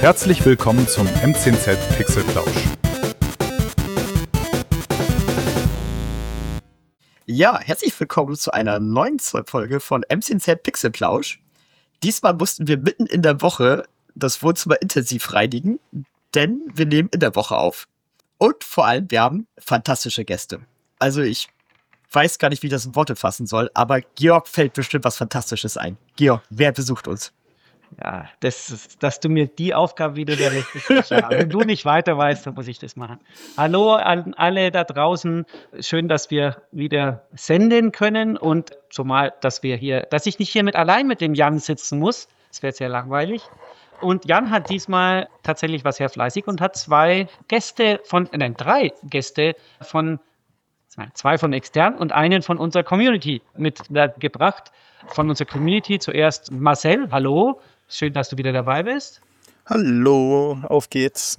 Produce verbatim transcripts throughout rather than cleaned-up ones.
Herzlich willkommen zum M zehn Z Pixelplausch. Ja, herzlich willkommen zu einer neuen Folge von M zehn Z Pixelplausch. Diesmal mussten wir mitten in der Woche das Wohnzimmer intensiv reinigen, denn wir nehmen in der Woche auf. Und vor allem, wir haben fantastische Gäste. Also ich weiß gar nicht, wie ich das in Worte fassen soll, aber Georg fällt bestimmt was Fantastisches ein. Georg, wer besucht uns? Ja, das ist, dass du mir die Aufgabe wieder der richtig ja, wenn du nicht weiter weißt, dann muss ich das machen. Hallo an alle da draußen. Schön, dass wir wieder senden können und zumal, dass wir hier, dass ich nicht hier mit allein mit dem Jan sitzen muss. Das wäre sehr langweilig. Und Jan hat diesmal tatsächlich was sehr fleißig und hat zwei Gäste von, nein, drei Gäste von, zwei von extern und einen von unserer Community mitgebracht. Von unserer Community zuerst Marcel, hallo. Schön, dass du wieder dabei bist. Hallo, auf geht's.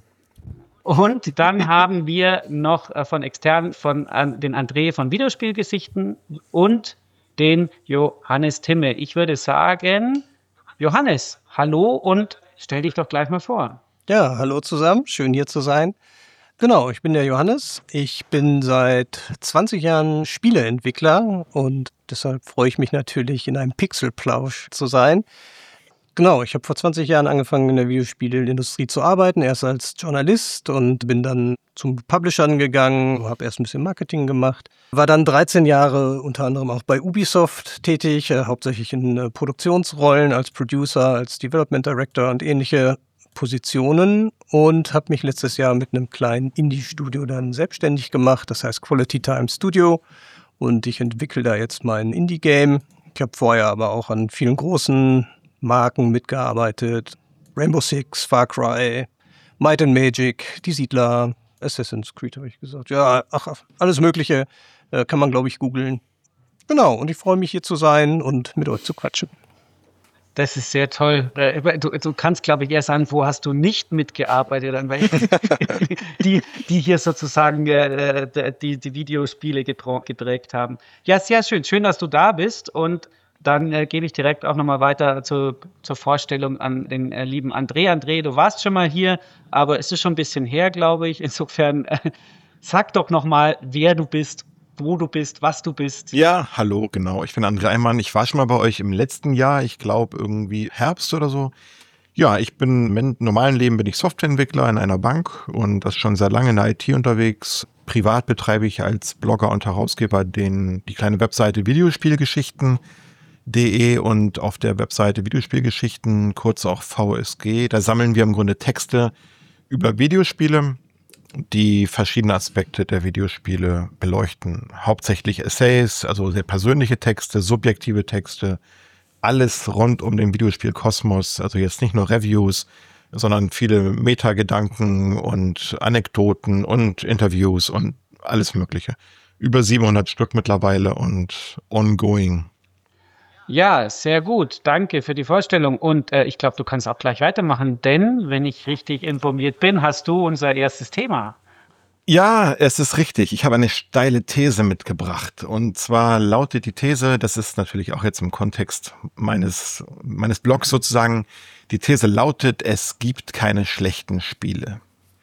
Und dann haben wir noch äh, von extern von an, den André von Videospielgesichten und den Johannes Timme. Ich würde sagen, Johannes, hallo und stell dich doch gleich mal vor. Ja, hallo zusammen, schön hier zu sein. Genau, ich bin der Johannes. Ich bin seit zwanzig Jahren Spieleentwickler und deshalb freue ich mich natürlich, in einem Pixelplausch zu sein. Genau, ich habe vor zwanzig Jahren angefangen, in der Videospielindustrie zu arbeiten, erst als Journalist und bin dann zum Publishern gegangen, habe erst ein bisschen Marketing gemacht, war dann dreizehn Jahre unter anderem auch bei Ubisoft tätig, äh, hauptsächlich in äh, Produktionsrollen als Producer, als Development Director und ähnliche Positionen und habe mich letztes Jahr mit einem kleinen Indie-Studio dann selbstständig gemacht, das heißt Quality Time Studio und ich entwickle da jetzt mein Indie-Game. Ich habe vorher aber auch an vielen großen Marken mitgearbeitet, Rainbow Six, Far Cry, Might and Magic, Die Siedler, Assassin's Creed habe ich gesagt, ja, ach, alles Mögliche äh, kann man glaube ich googeln. Genau, und ich freue mich hier zu sein und mit euch zu quatschen. Das ist sehr toll. Du, du kannst, glaube ich, erst sagen, wo hast du nicht mitgearbeitet, die, die hier sozusagen äh, die, die Videospiele geprägt haben. Ja, sehr schön. Schön, dass du da bist. Und dann äh, gebe ich direkt auch nochmal weiter zu, zur Vorstellung an den äh, lieben André. André, du warst schon mal hier, aber es ist schon ein bisschen her, glaube ich. Insofern äh, sag doch nochmal, wer du bist, wo du bist, was du bist. Ja, hallo, genau. Ich bin André Eimann. Ich war schon mal bei euch im letzten Jahr, ich glaube irgendwie Herbst oder so. Ja, ich bin im normalen Leben bin ich Softwareentwickler in einer Bank und das schon sehr lange in der I T unterwegs. Privat betreibe ich als Blogger und Herausgeber den, die kleine Webseite Videospielgeschichten punkt de und auf der Webseite Videospielgeschichten, kurz auch V S G. Da sammeln wir im Grunde Texte über Videospiele, die verschiedene Aspekte der Videospiele beleuchten. Hauptsächlich Essays, also sehr persönliche Texte, subjektive Texte, alles rund um den Videospielkosmos, also jetzt nicht nur Reviews, sondern viele Metagedanken und Anekdoten und Interviews und alles Mögliche. Über siebenhundert Stück mittlerweile und ongoing. Ja, sehr gut. Danke für die Vorstellung. Und äh, ich glaube, du kannst auch gleich weitermachen, denn, wenn ich richtig informiert bin, hast du unser erstes Thema. Ja, es ist richtig. Ich habe eine steile These mitgebracht. Und zwar lautet die These, das ist natürlich auch jetzt im Kontext meines, meines Blogs sozusagen, die These lautet, es gibt keine schlechten Spiele.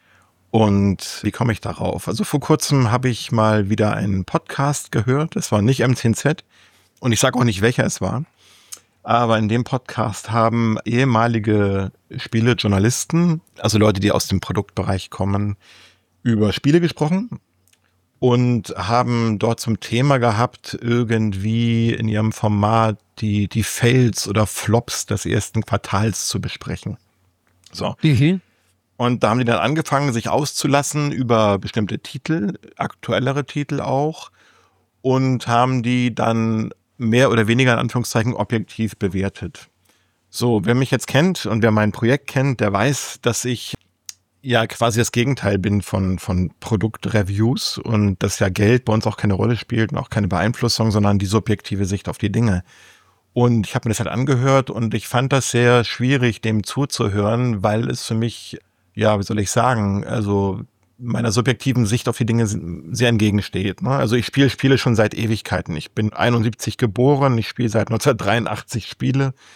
Und wie komme ich darauf? Also vor kurzem habe ich mal wieder einen Podcast gehört. Es war nicht M zehn Z. Und ich sage auch nicht, welcher es war, aber in dem Podcast haben ehemalige Spielejournalisten, also Leute, die aus dem Produktbereich kommen, über Spiele gesprochen und haben dort zum Thema gehabt, irgendwie in ihrem Format die, die Fails oder Flops des ersten Quartals zu besprechen. So. Mhm. Und da haben die dann angefangen, sich auszulassen über bestimmte Titel, aktuellere Titel auch, und haben die dann mehr oder weniger in Anführungszeichen objektiv bewertet. So, wer mich jetzt kennt und wer mein Projekt kennt, der weiß, dass ich ja quasi das Gegenteil bin von, von Produktreviews und dass ja Geld bei uns auch keine Rolle spielt und auch keine Beeinflussung, sondern die subjektive Sicht auf die Dinge. Und ich habe mir das halt angehört und ich fand das sehr schwierig, dem zuzuhören, weil es für mich, ja, wie soll ich sagen, also meiner subjektiven Sicht auf die Dinge sehr entgegensteht. Ne? Also ich spiele Spiele schon seit Ewigkeiten. Ich bin einundsiebzig geboren, ich spiele seit neunzehnhundertdreiundachtzig Spiele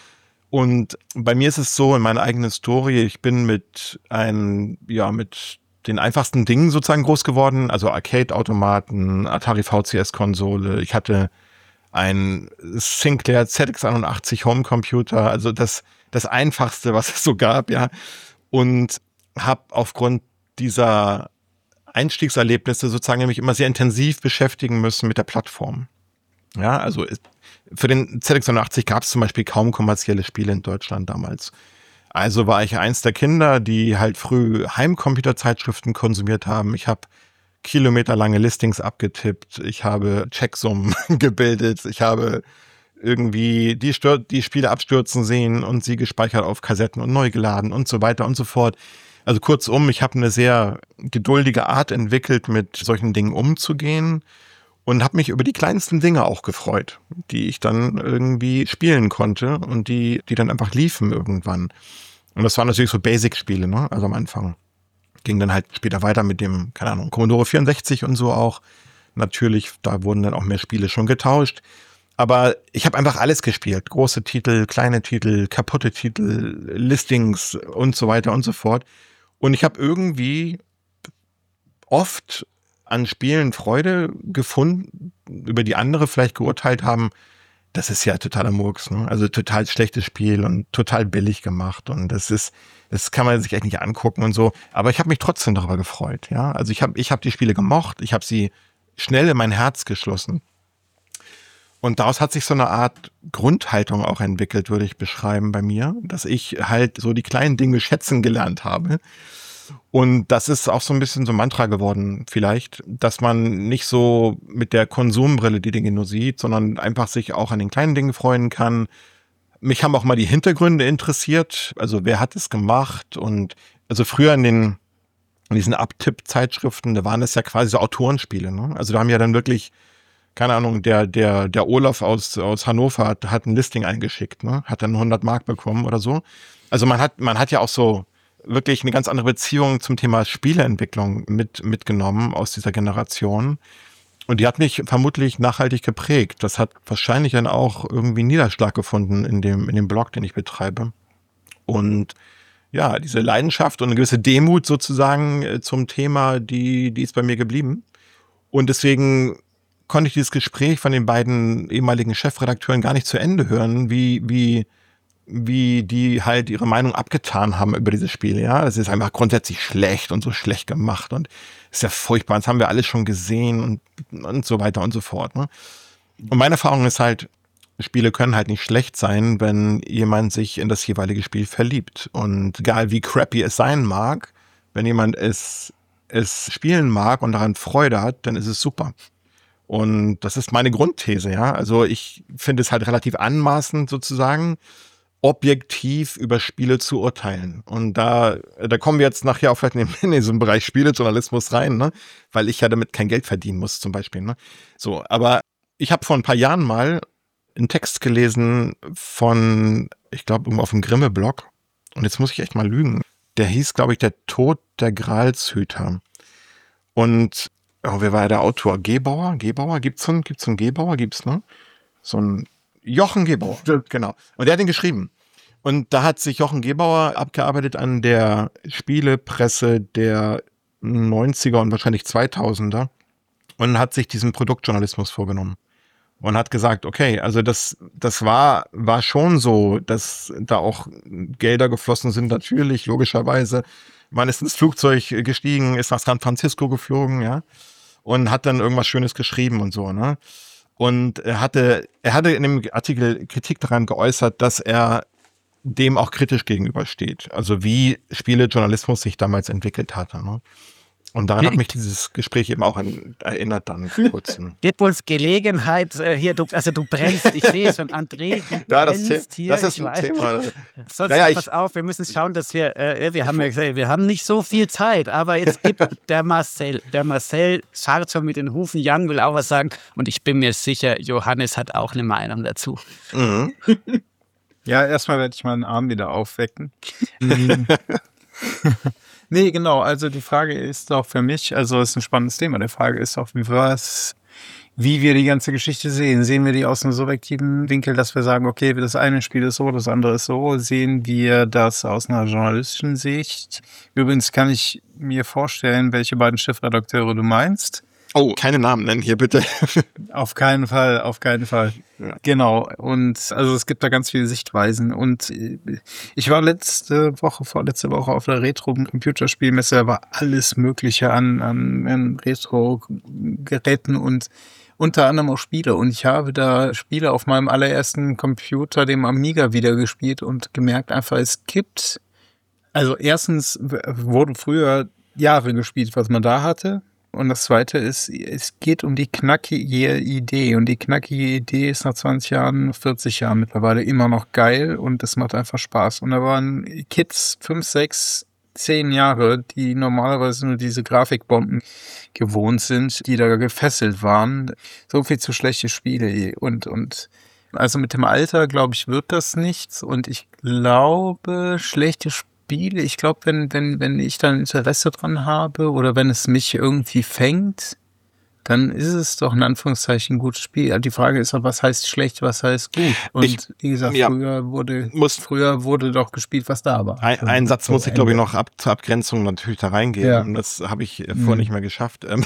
Und bei mir ist es so, in meiner eigenen Story, ich bin mit ein, ja, mit den einfachsten Dingen sozusagen groß geworden, also Arcade-Automaten, Atari V C S-Konsole. Ich hatte ein Sinclair Z X einundachtzig Homecomputer, also das, das Einfachste, was es so gab, ja. Und habe aufgrund dieser Einstiegserlebnisse sozusagen mich immer sehr intensiv beschäftigen müssen mit der Plattform. Ja, also für den Z X einundachtzig gab es zum Beispiel kaum kommerzielle Spiele in Deutschland damals. Also war ich eins der Kinder, die halt früh Heimcomputerzeitschriften konsumiert haben. Ich habe kilometerlange Listings abgetippt. Ich habe Checksummen gebildet. Ich habe irgendwie die, Stör- die Spiele abstürzen sehen und sie gespeichert auf Kassetten und neu geladen und so weiter und so fort. Also kurzum, ich habe eine sehr geduldige Art entwickelt, mit solchen Dingen umzugehen und habe mich über die kleinsten Dinge auch gefreut, die ich dann irgendwie spielen konnte und die, die dann einfach liefen irgendwann. Und das waren natürlich so Basic-Spiele, ne? Also am Anfang. Ging dann halt später weiter mit dem, keine Ahnung, Commodore vierundsechzig und so auch. Natürlich, da wurden dann auch mehr Spiele schon getauscht. Aber ich habe einfach alles gespielt. Große Titel, kleine Titel, kaputte Titel, Listings und so weiter und so fort. Und ich habe irgendwie oft an Spielen Freude gefunden, über die andere vielleicht geurteilt haben, das ist ja totaler Murks, ne? Also total schlechtes Spiel und total billig gemacht. Und das ist, das kann man sich echt nicht angucken und so. Aber ich habe mich trotzdem darüber gefreut, ja. Also ich habe ich hab die Spiele gemocht, ich habe sie schnell in mein Herz geschlossen. Und daraus hat sich so eine Art Grundhaltung auch entwickelt, würde ich beschreiben bei mir, dass ich halt so die kleinen Dinge schätzen gelernt habe. Und das ist auch so ein bisschen so ein Mantra geworden vielleicht, dass man nicht so mit der Konsumbrille die Dinge nur sieht, sondern einfach sich auch an den kleinen Dingen freuen kann. Mich haben auch mal die Hintergründe interessiert, also wer hat es gemacht und also früher in den in diesen Abtipp-Zeitschriften, da waren es ja quasi so Autorenspiele, ne? Also da haben ja dann wirklich, keine Ahnung, der der der Olaf aus aus Hannover hat, hat ein Listing eingeschickt, ne? Hat dann hundert Mark bekommen oder so. Also man hat man hat ja auch so wirklich eine ganz andere Beziehung zum Thema Spieleentwicklung mit, mitgenommen aus dieser Generation. Und die hat mich vermutlich nachhaltig geprägt. Das hat wahrscheinlich dann auch irgendwie Niederschlag gefunden in dem, in dem Blog, den ich betreibe. Und ja, diese Leidenschaft und eine gewisse Demut sozusagen äh, zum Thema, die, die ist bei mir geblieben. Und deswegen konnte ich dieses Gespräch von den beiden ehemaligen Chefredakteuren gar nicht zu Ende hören, wie, wie, wie die halt ihre Meinung abgetan haben über dieses Spiel, ja. Das ist einfach grundsätzlich schlecht und so schlecht gemacht und ist ja furchtbar. Das haben wir alle schon gesehen und, und so weiter und so fort, ne? Und meine Erfahrung ist halt, Spiele können halt nicht schlecht sein, wenn jemand sich in das jeweilige Spiel verliebt. Und egal wie crappy es sein mag, wenn jemand es, es spielen mag und daran Freude hat, dann ist es super. Und das ist meine Grundthese, ja. Also ich finde es halt relativ anmaßend sozusagen, objektiv über Spiele zu urteilen. Und da, da kommen wir jetzt nachher auch vielleicht in, den, in so einen Bereich Spielejournalismus rein, ne? Weil ich ja damit kein Geld verdienen muss zum Beispiel, ne? So, aber ich habe vor ein paar Jahren mal einen Text gelesen von, ich glaube, irgendwo auf dem Grimme-Blog. Und jetzt muss ich echt mal lügen. Der hieß, glaube ich, Der Tod der Gralshüter. Und, oh, wer war der Autor? Gebauer? Gebauer? Gibt's so einen, gibt's so einen Gebauer? Gibt's, ne? So ein Jochen Gebauer, genau. Und der hat ihn geschrieben. Und da hat sich Jochen Gebauer abgearbeitet an der Spielepresse der neunziger und wahrscheinlich zweitausender und hat sich diesen Produktjournalismus vorgenommen. Und hat gesagt, okay, also das, das war, war schon so, dass da auch Gelder geflossen sind, natürlich, logischerweise. Man ist ins Flugzeug gestiegen, ist nach San Francisco geflogen, ja, und hat dann irgendwas Schönes geschrieben und so, ne? Und er hatte, er hatte in dem Artikel Kritik daran geäußert, dass er dem auch kritisch gegenübersteht. Also wie Spielejournalismus sich damals entwickelt hatte, ne? Und daran hat mich dieses Gespräch eben auch an, erinnert dann kurz. Geht wohl Gelegenheit, äh, hier, du, also du brennst, ich sehe schon, André, du ja, das, brennst hier. das ist ich ein weiß. Thema. Sonst naja, pass auf, wir müssen schauen, dass wir, äh, wir haben ja gesagt, wir haben nicht so viel Zeit, aber jetzt gibt der Marcel, der Marcel scharrt schon mit den Hufen, Jan will auch was sagen und ich bin mir sicher, Johannes hat auch eine Meinung dazu. Mhm. Ja, erstmal werde ich meinen Arm wieder aufwecken. Nee, genau, also die Frage ist auch für mich, also es ist ein spannendes Thema, die Frage ist auch, was, wie wir die ganze Geschichte sehen. Sehen wir die aus einem subjektiven Winkel, dass wir sagen, okay, das eine Spiel ist so, das andere ist so. Sehen wir das aus einer journalistischen Sicht? Übrigens kann ich mir vorstellen, welche beiden Chefredakteure du meinst. Oh, keine Namen nennen hier bitte. Auf keinen Fall, auf keinen Fall. Ja. Genau. Und also es gibt da ganz viele Sichtweisen. Und ich war letzte Woche, vorletzte Woche auf der Retro-Computerspielmesse, da war alles Mögliche an, an, an Retro-Geräten und unter anderem auch Spiele. Und ich habe da Spiele auf meinem allerersten Computer, dem Amiga, wieder gespielt und gemerkt einfach, es gibt, also erstens wurde früher Jahre gespielt, was man da hatte. Und das Zweite ist, es geht um die knackige Idee. Und die knackige Idee ist nach zwanzig Jahren, vierzig Jahren mittlerweile immer noch geil. Und das macht einfach Spaß. Und da waren Kids, fünf, sechs, zehn Jahre, die normalerweise nur diese Grafikbomben gewohnt sind, die da gefesselt waren. So viel zu schlechte Spiele. Und, und also mit dem Alter, glaube ich, wird das nichts. Und ich glaube, schlechte Spiele, ich glaube, wenn, wenn, wenn ich dann Interesse dran habe oder wenn es mich irgendwie fängt, dann ist es doch in Anführungszeichen ein gutes Spiel. Die Frage ist auch, was heißt schlecht, was heißt gut? Und Ich, wie gesagt, ja, früher wurde muss, früher wurde doch gespielt, was da war. ein, einen Satz So muss ich, glaube ich, Ende. noch ab, zur Abgrenzung natürlich da reingeben. Ja. Und das habe ich äh, Mhm. vorher nicht mehr geschafft. Ähm,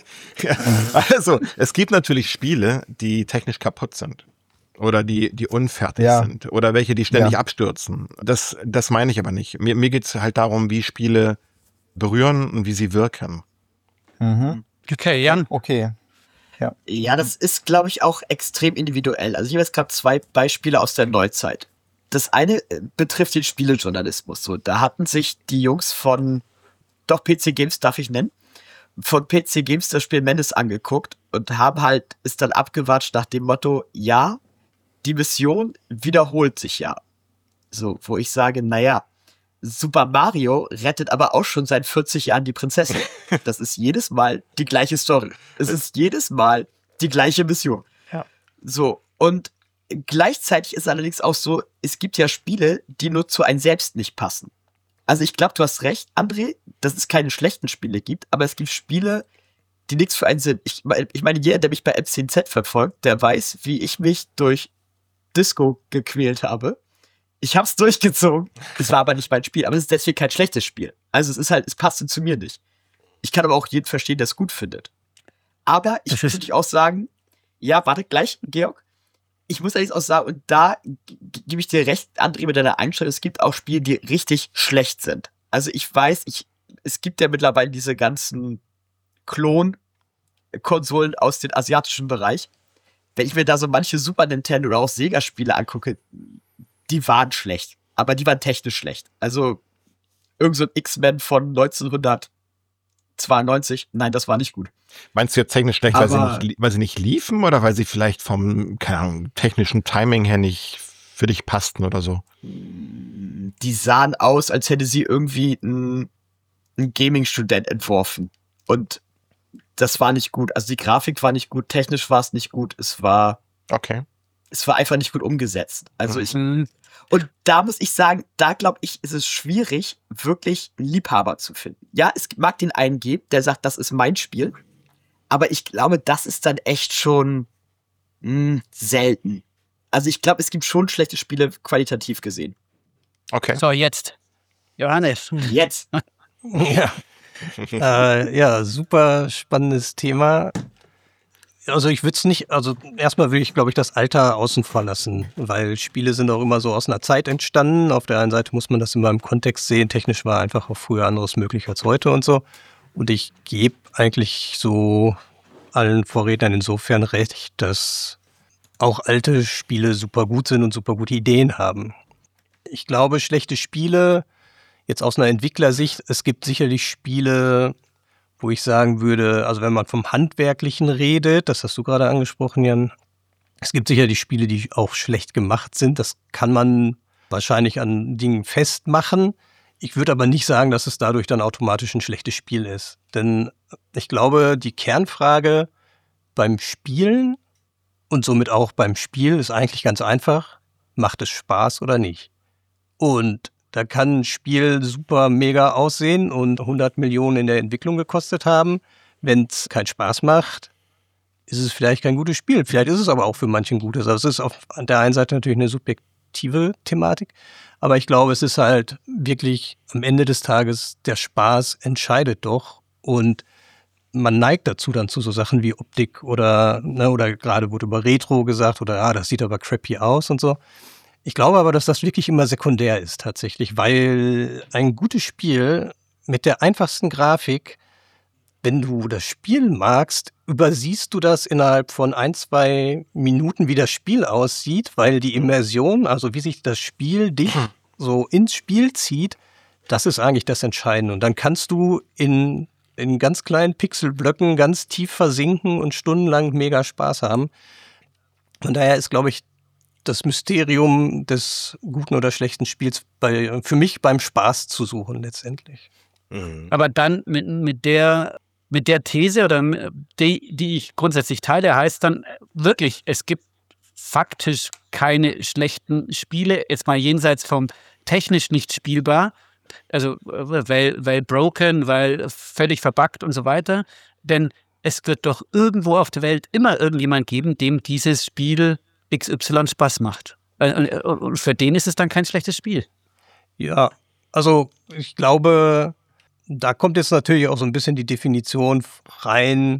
Also, es gibt natürlich Spiele, die technisch kaputt sind. Oder die, die unfertig Ja. sind. Oder welche, die ständig Ja. abstürzen. Das, das meine ich aber nicht. Mir, mir geht es halt darum, wie Spiele berühren und wie sie wirken. Mhm. Okay, Jan. Okay. Ja, das ist, glaube ich, auch extrem individuell. Also ich habe jetzt gerade zwei Beispiele aus der Neuzeit. Das eine äh, betrifft den Spielejournalismus. So, da hatten sich die Jungs von, doch P C Games darf ich nennen, von P C Games das Spiel Menace angeguckt und haben halt, ist dann abgewatscht nach dem Motto, ja, die Mission wiederholt sich ja. So, wo ich sage, naja, Super Mario rettet aber auch schon seit vierzig Jahren die Prinzessin. Das ist jedes Mal die gleiche Story. Es ist jedes Mal die gleiche Mission. Ja. So, und gleichzeitig ist allerdings auch so, es gibt ja Spiele, die nur zu einem selbst nicht passen. Also ich glaube, du hast recht, André, dass es keine schlechten Spiele gibt, aber es gibt Spiele, die nichts für einen sind. Ich, mein- ich meine, jeder, der mich bei M zehn Z verfolgt, der weiß, wie ich mich durch Disco gequält habe. Ich hab's durchgezogen. Es war aber nicht mein Spiel. Aber es ist deswegen kein schlechtes Spiel. Also es ist halt, es passte zu mir nicht. Ich kann aber auch jeden verstehen, der es gut findet. Aber ich Das muss ist- natürlich auch sagen, ja, warte, gleich, Georg. Ich muss allerdings auch sagen, und da g- g- gebe ich dir recht, André, mit deiner Einstellung, es gibt auch Spiele, die richtig schlecht sind. Also ich weiß, ich, es gibt ja mittlerweile diese ganzen Klon-Konsolen aus dem asiatischen Bereich. Wenn ich mir da so manche Super Nintendo oder auch Sega-Spiele angucke, die waren schlecht. Aber die waren technisch schlecht. Also, irgend so ein X-Men von neunzehnhundertzweiundneunzig. Nein, das war nicht gut. Meinst du jetzt technisch schlecht, weil sie, Aber- nicht, li- weil sie nicht liefen oder weil sie vielleicht vom, keine Ahnung, technischen Timing her nicht für dich passten oder so? Die sahen aus, als hätte sie irgendwie ein, ein Gaming-Student entworfen. Und das war nicht gut. Also die Grafik war nicht gut, technisch war es nicht gut. Es war, Okay. es war einfach nicht gut umgesetzt. Also Mhm. ich, und da muss ich sagen, da glaube ich, ist es schwierig, wirklich einen Liebhaber zu finden. Ja, es mag den einen geben, der sagt, das ist mein Spiel. Aber ich glaube, das ist dann echt schon mh, selten. Also ich glaube, es gibt schon schlechte Spiele qualitativ gesehen. Okay. So, jetzt. Johannes. Jetzt. Ja. äh, ja, super spannendes Thema. Also ich würde es nicht, also erstmal will ich, glaube ich, das Alter außen vor lassen, weil Spiele sind auch immer so aus einer Zeit entstanden. Auf der einen Seite muss man das immer im Kontext sehen. Technisch war einfach auch früher anderes möglich als heute und so. Und ich gebe eigentlich so allen Vorrednern insofern recht, dass auch alte Spiele super gut sind und super gute Ideen haben. Ich glaube, schlechte Spiele, jetzt aus einer Entwicklersicht, es gibt sicherlich Spiele, wo ich sagen würde, also wenn man vom Handwerklichen redet, das hast du gerade angesprochen, Jan, es gibt sicherlich Spiele, die auch schlecht gemacht sind. Das kann man wahrscheinlich an Dingen festmachen. Ich würde aber nicht sagen, dass es dadurch dann automatisch ein schlechtes Spiel ist. Denn ich glaube, die Kernfrage beim Spielen und somit auch beim Spiel ist eigentlich ganz einfach, macht es Spaß oder nicht? Und da kann ein Spiel super mega aussehen und hundert Millionen in der Entwicklung gekostet haben. Wenn es keinen Spaß macht, ist es vielleicht kein gutes Spiel. Vielleicht ist es aber auch für manchen gutes. Also es ist auf der einen Seite natürlich eine subjektive Thematik, aber ich glaube, es ist halt wirklich am Ende des Tages, der Spaß entscheidet doch und man neigt dazu dann zu so Sachen wie Optik oder, ne, oder gerade wurde über Retro gesagt oder ja, das sieht aber crappy aus und so. Ich glaube aber, dass das wirklich immer sekundär ist tatsächlich, weil ein gutes Spiel mit der einfachsten Grafik, wenn du das Spiel magst, übersiehst du das innerhalb von ein, zwei Minuten, wie das Spiel aussieht, weil die Immersion, also wie sich das Spiel dich so ins Spiel zieht, das ist eigentlich das Entscheidende. Und dann kannst du in, in ganz kleinen Pixelblöcken ganz tief versinken und stundenlang mega Spaß haben. Von daher ist, glaube ich, das Mysterium des guten oder schlechten Spiels bei, für mich beim Spaß zu suchen letztendlich. Mhm. Aber dann mit, mit der mit der These oder die, die ich grundsätzlich teile, heißt dann wirklich, es gibt faktisch keine schlechten Spiele, jetzt mal jenseits vom technisch nicht spielbar, also weil, weil broken, weil völlig verbuggt und so weiter, denn es wird doch irgendwo auf der Welt immer irgendjemand geben, dem dieses Spiel X Y Spaß macht. Und für den ist es dann kein schlechtes Spiel. Ja, also ich glaube, da kommt jetzt natürlich auch so ein bisschen die Definition rein.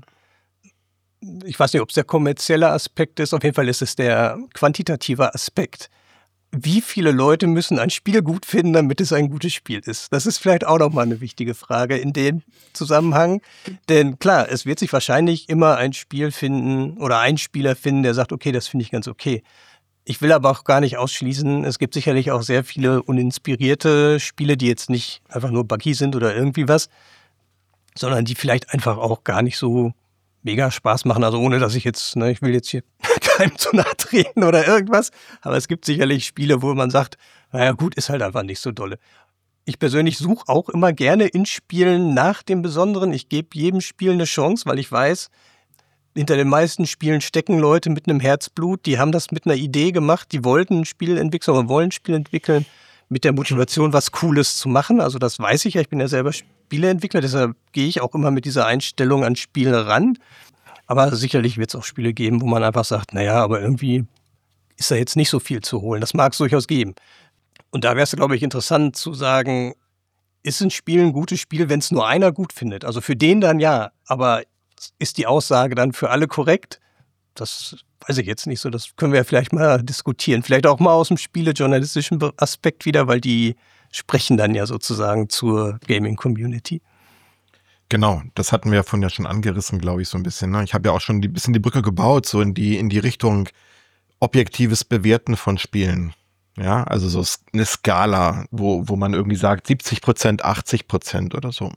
Ich weiß nicht, ob es der kommerzielle Aspekt ist. Auf jeden Fall ist es der quantitative Aspekt. Wie viele Leute müssen ein Spiel gut finden, damit es ein gutes Spiel ist? Das ist vielleicht auch nochmal eine wichtige Frage in dem Zusammenhang. Denn klar, es wird sich wahrscheinlich immer ein Spiel finden oder ein Spieler finden, der sagt, okay, das finde ich ganz okay. Ich will aber auch gar nicht ausschließen, es gibt sicherlich auch sehr viele uninspirierte Spiele, die jetzt nicht einfach nur buggy sind oder irgendwie was, sondern die vielleicht einfach auch gar nicht so mega Spaß machen. Also ohne, dass ich jetzt, ne, ich will jetzt hier keinem zu nahe treten oder irgendwas, aber es gibt sicherlich Spiele, wo man sagt, naja gut, ist halt einfach nicht so dolle. Ich persönlich suche auch immer gerne in Spielen nach dem Besonderen. Ich gebe jedem Spiel eine Chance, weil ich weiß, hinter den meisten Spielen stecken Leute mit einem Herzblut, die haben das mit einer Idee gemacht, die wollten ein Spiel entwickeln oder wollen ein Spiel entwickeln mit der Motivation, was Cooles zu machen. Also das weiß ich ja, ich bin ja selber Spieleentwickler, deshalb gehe ich auch immer mit dieser Einstellung an Spiele ran. Aber sicherlich wird es auch Spiele geben, wo man einfach sagt, naja, aber irgendwie ist da jetzt nicht so viel zu holen. Das mag es durchaus geben. Und da wäre es, glaube ich, interessant zu sagen, ist ein Spiel ein gutes Spiel, wenn es nur einer gut findet? Also für den dann ja, aber ist die Aussage dann für alle korrekt? Das weiß ich jetzt nicht so. Das können wir ja vielleicht mal diskutieren. Vielleicht auch mal aus dem spielejournalistischen Aspekt wieder, weil die sprechen dann ja sozusagen zur Gaming-Community. Genau, das hatten wir ja vorhin ja schon angerissen, glaube ich, so ein bisschen. Ne? Ich habe ja auch schon ein bisschen die Brücke gebaut, so in die, in die Richtung objektives Bewerten von Spielen. Ja, also so eine Skala, wo, wo man irgendwie sagt siebzig Prozent, achtzig Prozent oder so.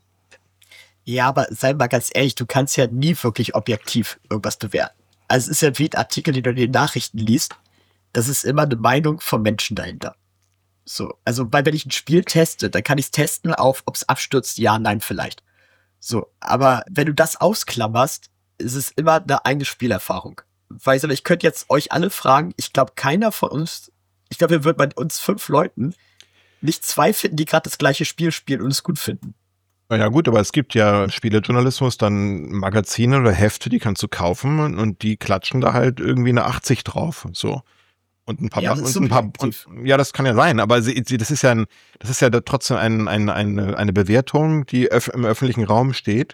Ja, aber sei mal ganz ehrlich, du kannst ja nie wirklich objektiv irgendwas bewerten. Also es ist ja wie ein Artikel, den du in den Nachrichten liest. Das ist immer eine Meinung von Menschen dahinter. So, also weil wenn ich ein Spiel teste, dann kann ich es testen auf, ob es abstürzt, ja, nein, vielleicht. So, aber wenn du das ausklammerst, ist es immer eine eigene Spielerfahrung. Weil ich könnte jetzt euch alle fragen, ich glaube, keiner von uns, ich glaube, wir würden bei uns fünf Leuten nicht zwei finden, die gerade das gleiche Spiel spielen und es gut finden. Ja gut, aber es gibt ja Spielejournalismus, dann Magazine oder Hefte, die kannst du kaufen und, und die klatschen da halt irgendwie eine achtzig drauf und so. Und ein paar, Ja, und das ist ein paar subjektiv. und, ja, das kann ja sein, aber sie, sie, das ist ja ein, das ist ja da trotzdem ein, ein, eine, eine Bewertung, die öf- im öffentlichen Raum steht.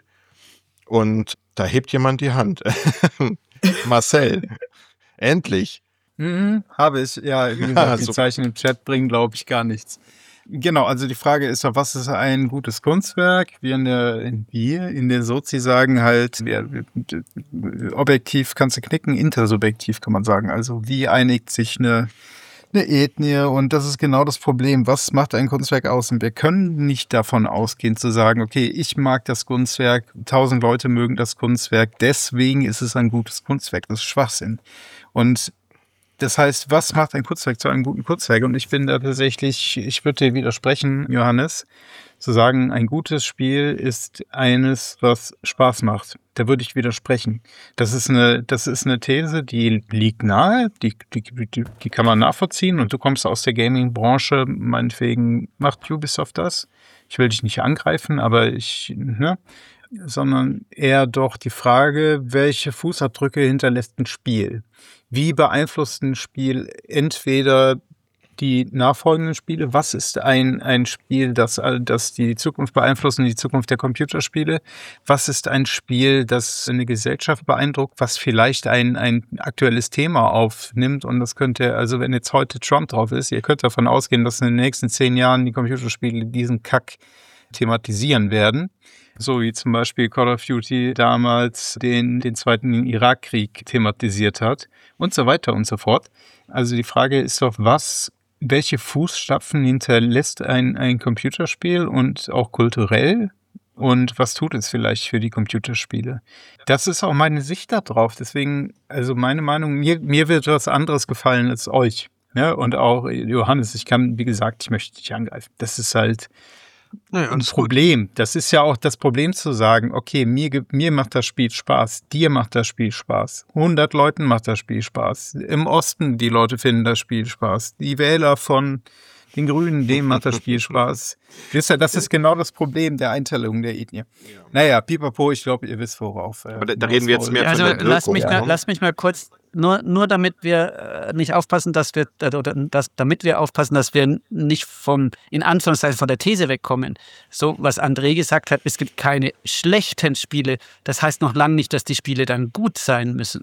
Und da hebt jemand die Hand. Marcel, endlich. Mhm, habe ich. Ja, wie gesagt, Ah, die super. Zeichen im Chat bringen, glaube ich, gar nichts. Genau, also die Frage ist doch, was ist ein gutes Kunstwerk? Wir in der, in, wir in der Sozi sagen halt, wir, wir, objektiv kannst du knicken, intersubjektiv kann man sagen. Also wie einigt sich eine, eine Ethnie? Und das ist genau das Problem. Was macht ein Kunstwerk aus? Und wir können nicht davon ausgehen zu sagen, okay, ich mag das Kunstwerk, tausend Leute mögen das Kunstwerk, deswegen ist es ein gutes Kunstwerk. Das ist Schwachsinn. Und das heißt, was macht ein Kunstwerk zu einem guten Kunstwerk? Und ich bin da tatsächlich, ich würde dir widersprechen, Johannes, zu sagen, ein gutes Spiel ist eines, was Spaß macht. Da würde ich widersprechen. Das ist eine, das ist eine These, die liegt nahe, die, die, die, die kann man nachvollziehen. Und du kommst aus der Gaming-Branche, meinetwegen macht Ubisoft das. Ich will dich nicht angreifen, aber ich, ne? sondern eher doch die Frage, welche Fußabdrücke hinterlässt ein Spiel? Wie beeinflusst ein Spiel entweder die nachfolgenden Spiele? Was ist ein, ein Spiel, das, das die Zukunft beeinflusst und die Zukunft der Computerspiele? Was ist ein Spiel, das eine Gesellschaft beeindruckt, was vielleicht ein, ein aktuelles Thema aufnimmt? Und das könnte, also wenn jetzt heute Trump drauf ist, ihr könnt davon ausgehen, dass in den nächsten zehn Jahren die Computerspiele diesen Kack thematisieren werden. So wie zum Beispiel Call of Duty damals den, den zweiten Irakkrieg thematisiert hat und so weiter und so fort. Also die Frage ist doch, was welche Fußstapfen hinterlässt ein, ein Computerspiel und auch kulturell und was tut es vielleicht für die Computerspiele? Das ist auch meine Sicht darauf. Deswegen, also meine Meinung, mir, mir wird was anderes gefallen als euch. Ja, und auch Johannes, ich kann, wie gesagt, ich möchte dich angreifen. Das ist halt Naja, ein Problem. Gut. Das ist ja auch das Problem zu sagen, okay, mir, mir macht das Spiel Spaß, dir macht das Spiel Spaß, hundert Leuten macht das Spiel Spaß, im Osten die Leute finden das Spiel Spaß, die Wähler von den Grünen, denen macht das Spiel Spaß. Wisst ihr, das ist genau das Problem der Einteilung der Ethnie. Ja. Naja, pipapo, ich glaube, ihr wisst, worauf. Äh, Aber da, da reden wir jetzt mehr also, von der lass Wirkung. mich, Ja. mal, lass mich mal kurz, nur, nur damit wir äh, nicht aufpassen, dass wir, oder dass, damit wir aufpassen, dass wir nicht vom, in Anführungszeichen von der These wegkommen. So, was André gesagt hat, es gibt keine schlechten Spiele. Das heißt noch lange nicht, dass die Spiele dann gut sein müssen.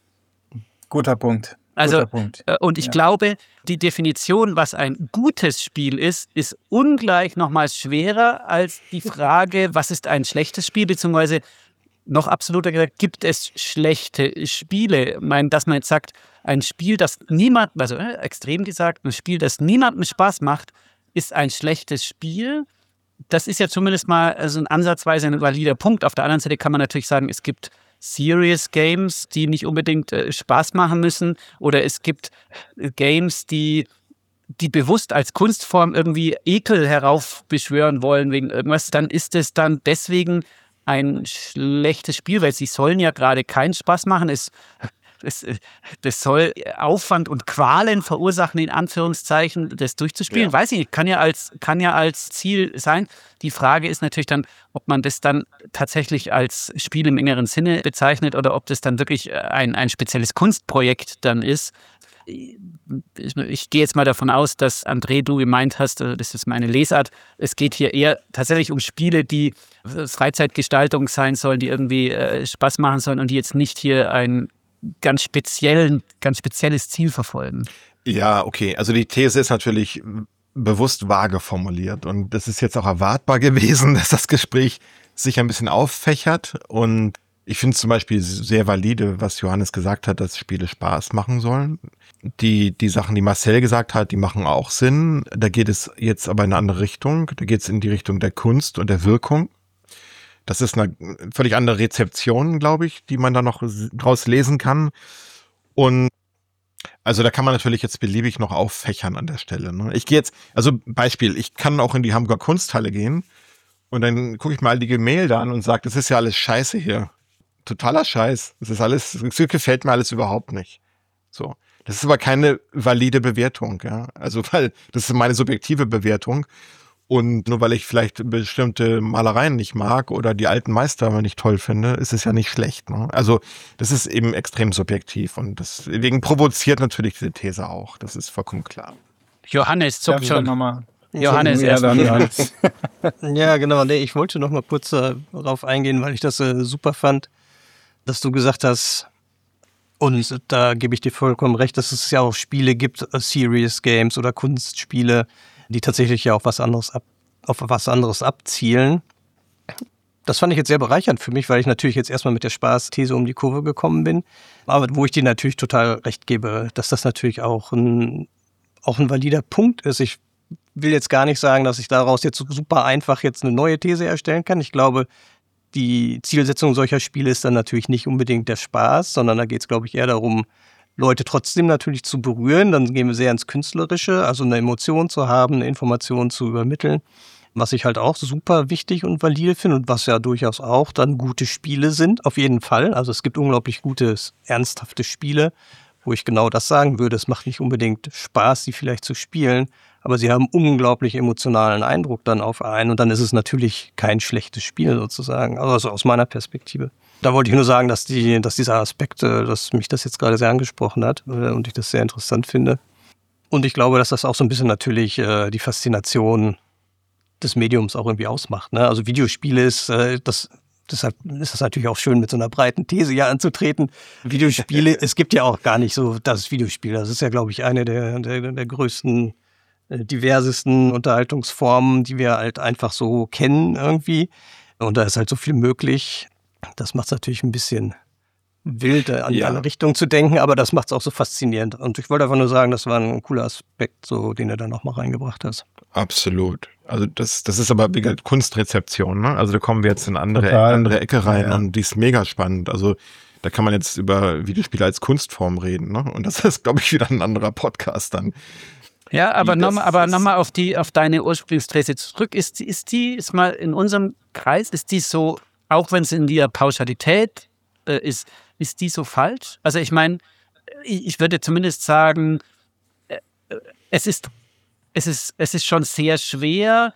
Guter Punkt. Also, Guter Punkt. Äh, und ich Ja. glaube, die Definition, was ein gutes Spiel ist, ist ungleich nochmal schwerer als die Frage, was ist ein schlechtes Spiel, beziehungsweise noch absoluter gesagt, gibt es schlechte Spiele? Ich meine, dass man jetzt sagt, ein Spiel, das niemand, also äh, extrem gesagt, ein Spiel, das niemandem Spaß macht, ist ein schlechtes Spiel. Das ist ja zumindest mal also ein ansatzweise ein valider Punkt. Auf der anderen Seite kann man natürlich sagen, es gibt Serious Games, die nicht unbedingt äh, Spaß machen müssen, oder es gibt äh, Games, die die bewusst als Kunstform irgendwie Ekel heraufbeschwören wollen wegen irgendwas, dann ist es dann deswegen ein schlechtes Spiel, weil sie sollen ja gerade keinen Spaß machen. Es, es, das soll Aufwand und Qualen verursachen, in Anführungszeichen, das durchzuspielen. Ja. Weiß ich nicht, kann ja, als, kann ja als Ziel sein. Die Frage ist natürlich dann, ob man das dann tatsächlich als Spiel im engeren Sinne bezeichnet oder ob das dann wirklich ein, ein spezielles Kunstprojekt dann ist. Ich, ich gehe jetzt mal davon aus, dass André, du gemeint hast, das ist meine Lesart, es geht hier eher tatsächlich um Spiele, die Freizeitgestaltung sein sollen, die irgendwie äh, Spaß machen sollen und die jetzt nicht hier ein ganz, speziellen, ganz spezielles Ziel verfolgen. Ja, okay. Also die These ist natürlich bewusst vage formuliert und das ist jetzt auch erwartbar gewesen, dass das Gespräch sich ein bisschen auffächert und ich finde es zum Beispiel sehr valide, was Johannes gesagt hat, dass Spiele Spaß machen sollen. Die, die Sachen, die Marcel gesagt hat, die machen auch Sinn. Da geht es jetzt aber in eine andere Richtung. Da geht es in die Richtung der Kunst und der Wirkung. Das ist eine völlig andere Rezeption, glaube ich, die man da noch draus lesen kann. Und also da kann man natürlich jetzt beliebig noch auffächern an der Stelle. Ne? Ich gehe jetzt, also Beispiel, ich kann auch in die Hamburger Kunsthalle gehen und dann gucke ich mal die Gemälde an und sage, das ist ja alles scheiße hier. Totaler Scheiß. Das ist alles, das gefällt mir alles überhaupt nicht. So. Das ist aber keine valide Bewertung, ja. Also, weil, das ist meine subjektive Bewertung. Und nur weil ich vielleicht bestimmte Malereien nicht mag oder die alten Meister aber nicht toll finde, ist es ja nicht schlecht, ne? Also, das ist eben extrem subjektiv und deswegen provoziert natürlich diese These auch. Das ist vollkommen klar. Johannes, zuckt Darf ich schon. dann noch mal- Johannes, ja, erst dann, mal. Johannes. Ja, genau. Nee, ich wollte noch mal kurz äh, darauf eingehen, weil ich das äh, super fand, dass du gesagt hast, und da gebe ich dir vollkommen recht, dass es ja auch Spiele gibt, äh, Serious Games oder Kunstspiele, die tatsächlich ja auch was anderes ab, auf was anderes abzielen. Das fand ich jetzt sehr bereichernd für mich, weil ich natürlich jetzt erstmal mit der Spaßthese um die Kurve gekommen bin. Aber wo ich dir natürlich total recht gebe, dass das natürlich auch ein, auch ein valider Punkt ist. Ich will jetzt gar nicht sagen, dass ich daraus jetzt super einfach jetzt eine neue These erstellen kann. Ich glaube, die Zielsetzung solcher Spiele ist dann natürlich nicht unbedingt der Spaß, sondern da geht es, glaube ich, eher darum, Leute trotzdem natürlich zu berühren. Dann gehen wir sehr ins Künstlerische, also eine Emotion zu haben, eine Information zu übermitteln. Was ich halt auch super wichtig und valide finde und was ja durchaus auch dann gute Spiele sind, auf jeden Fall. Also es gibt unglaublich gute, ernsthafte Spiele, wo ich genau das sagen würde. Es macht nicht unbedingt Spaß, sie vielleicht zu spielen, aber sie haben unglaublich emotionalen Eindruck dann auf einen und dann ist es natürlich kein schlechtes Spiel sozusagen, also aus meiner Perspektive. Da wollte ich nur sagen, dass, die, dass dieser Aspekt, dass mich das jetzt gerade sehr angesprochen hat und ich das sehr interessant finde. Und ich glaube, dass das auch so ein bisschen natürlich äh, die Faszination des Mediums auch irgendwie ausmacht. Ne? Also Videospiele ist, äh, das, deshalb ist es natürlich auch schön, mit so einer breiten These hier anzutreten. Videospiele, es gibt ja auch gar nicht so das Videospiel. Das ist ja, glaube ich, eine der, der, der größten, äh, diversesten Unterhaltungsformen, die wir halt einfach so kennen irgendwie. Und da ist halt so viel möglich. Das macht es natürlich ein bisschen wild, an Ja. eine Richtung zu denken, aber das macht es auch so faszinierend. Und ich wollte einfach nur sagen, das war ein cooler Aspekt, so, den du da nochmal reingebracht hast. Absolut. Also das, das ist aber wie gesagt Kunstrezeption, ne? Also da kommen wir jetzt in andere, Total. andere Ecke rein Ja, ja. und die ist mega spannend. Also da kann man jetzt über Videospiele als Kunstform reden, ne? Und das ist, glaube ich, wieder ein anderer Podcast dann. Ja, aber Das nochmal, aber ist- nochmal auf die, auf deine Ursprungsthese zurück. Ist, die- ist die, ist mal in unserem Kreis, ist die so, auch wenn es in der Pauschalität äh, ist, ist die so falsch? Also ich meine, ich, ich würde zumindest sagen, äh, äh, es ist, es ist, es ist schon sehr schwer,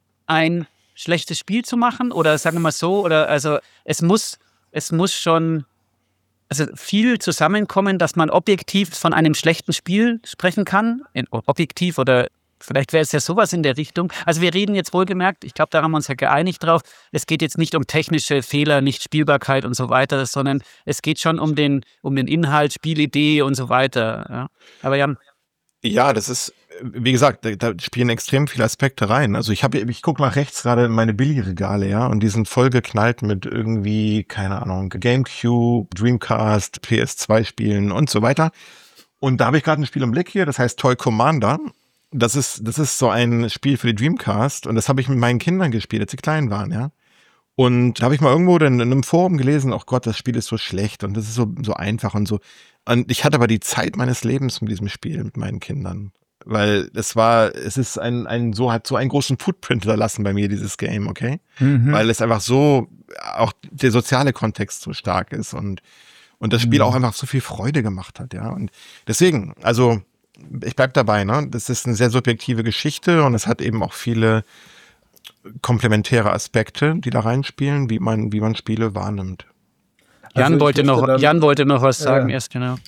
ein schlechtes Spiel zu machen oder sagen wir mal so, oder also es muss, es muss schon also viel zusammenkommen, dass man objektiv von einem schlechten Spiel sprechen kann. In, objektiv oder vielleicht wäre es ja sowas in der Richtung. Also wir reden jetzt wohlgemerkt, ich glaube, da haben wir uns ja geeinigt drauf, es geht jetzt nicht um technische Fehler, nicht Spielbarkeit und so weiter, sondern es geht schon um den, um den Inhalt, Spielidee und so weiter. Ja. Aber ja, Ja, das ist, wie gesagt, da, da spielen extrem viele Aspekte rein. Also ich habe, ich gucke nach rechts gerade in meine Billigregale, ja, und die sind voll geknallt mit irgendwie, keine Ahnung, GameCube, Dreamcast, P S zwei Spielen und so weiter. Und da habe ich gerade ein Spiel im Blick hier, das heißt Toy Commander. Das ist, das ist so ein Spiel für die Dreamcast und das habe ich mit meinen Kindern gespielt, als sie klein waren, ja. Und da habe ich mal irgendwo in, in einem Forum gelesen, ach Gott, das Spiel ist so schlecht und das ist so, so einfach und so. Und ich hatte aber die Zeit meines Lebens mit diesem Spiel, mit meinen Kindern. Weil es war, es ist ein, ein, so hat so einen großen Footprint hinterlassen bei mir, dieses Game, okay? Mhm. Weil es einfach so, auch der soziale Kontext so stark ist und, und das Spiel Mhm. auch einfach so viel Freude gemacht hat, ja. Und deswegen, also, ich bleib dabei, ne? Das ist eine sehr subjektive Geschichte und es hat eben auch viele komplementäre Aspekte, die da reinspielen, wie man, wie man Spiele wahrnimmt. Jan, Also ich wollte möchte noch, dann- Jan wollte noch was sagen Ja. erst, genau.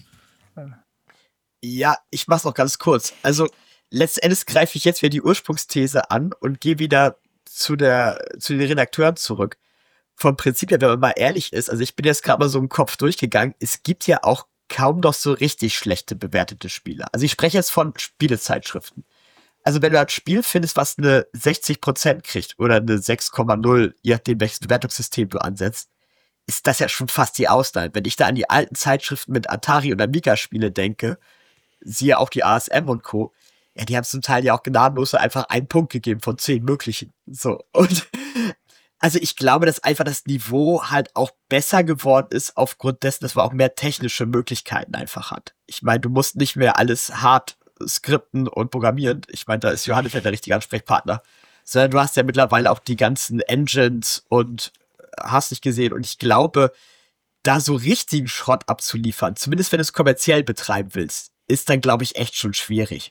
Ja, ich mach's noch ganz kurz. Also, letzten Endes greife ich jetzt wieder die Ursprungsthese an und gehe wieder zu der, zu den Redakteuren zurück. Vom Prinzip her, wenn man mal ehrlich ist, also ich bin jetzt gerade mal so im Kopf durchgegangen, es gibt ja auch kaum noch so richtig schlechte bewertete Spiele. Also ich spreche jetzt von Spielezeitschriften. Also wenn du ein Spiel findest, was eine sechzig Prozent kriegt oder eine sechs Komma null, je nachdem welches Bewertungssystem du ansetzt, ist das ja schon fast die Ausnahme. Wenn ich da an die alten Zeitschriften mit Atari und Amiga-Spiele denke, siehe auch die A S M und Co., ja, die haben zum Teil ja auch gnadenlos einfach einen Punkt gegeben von zehn möglichen. So. Und also ich glaube, dass einfach das Niveau halt auch besser geworden ist, aufgrund dessen, dass man auch mehr technische Möglichkeiten einfach hat. Ich meine, du musst nicht mehr alles hart skripten und programmieren. Ich meine, da ist Johannes ja der richtige Ansprechpartner. Sondern du hast ja mittlerweile auch die ganzen Engines und hast nicht gesehen. Und ich glaube, da so richtigen Schrott abzuliefern, zumindest wenn du es kommerziell betreiben willst, ist dann, glaube ich, echt schon schwierig.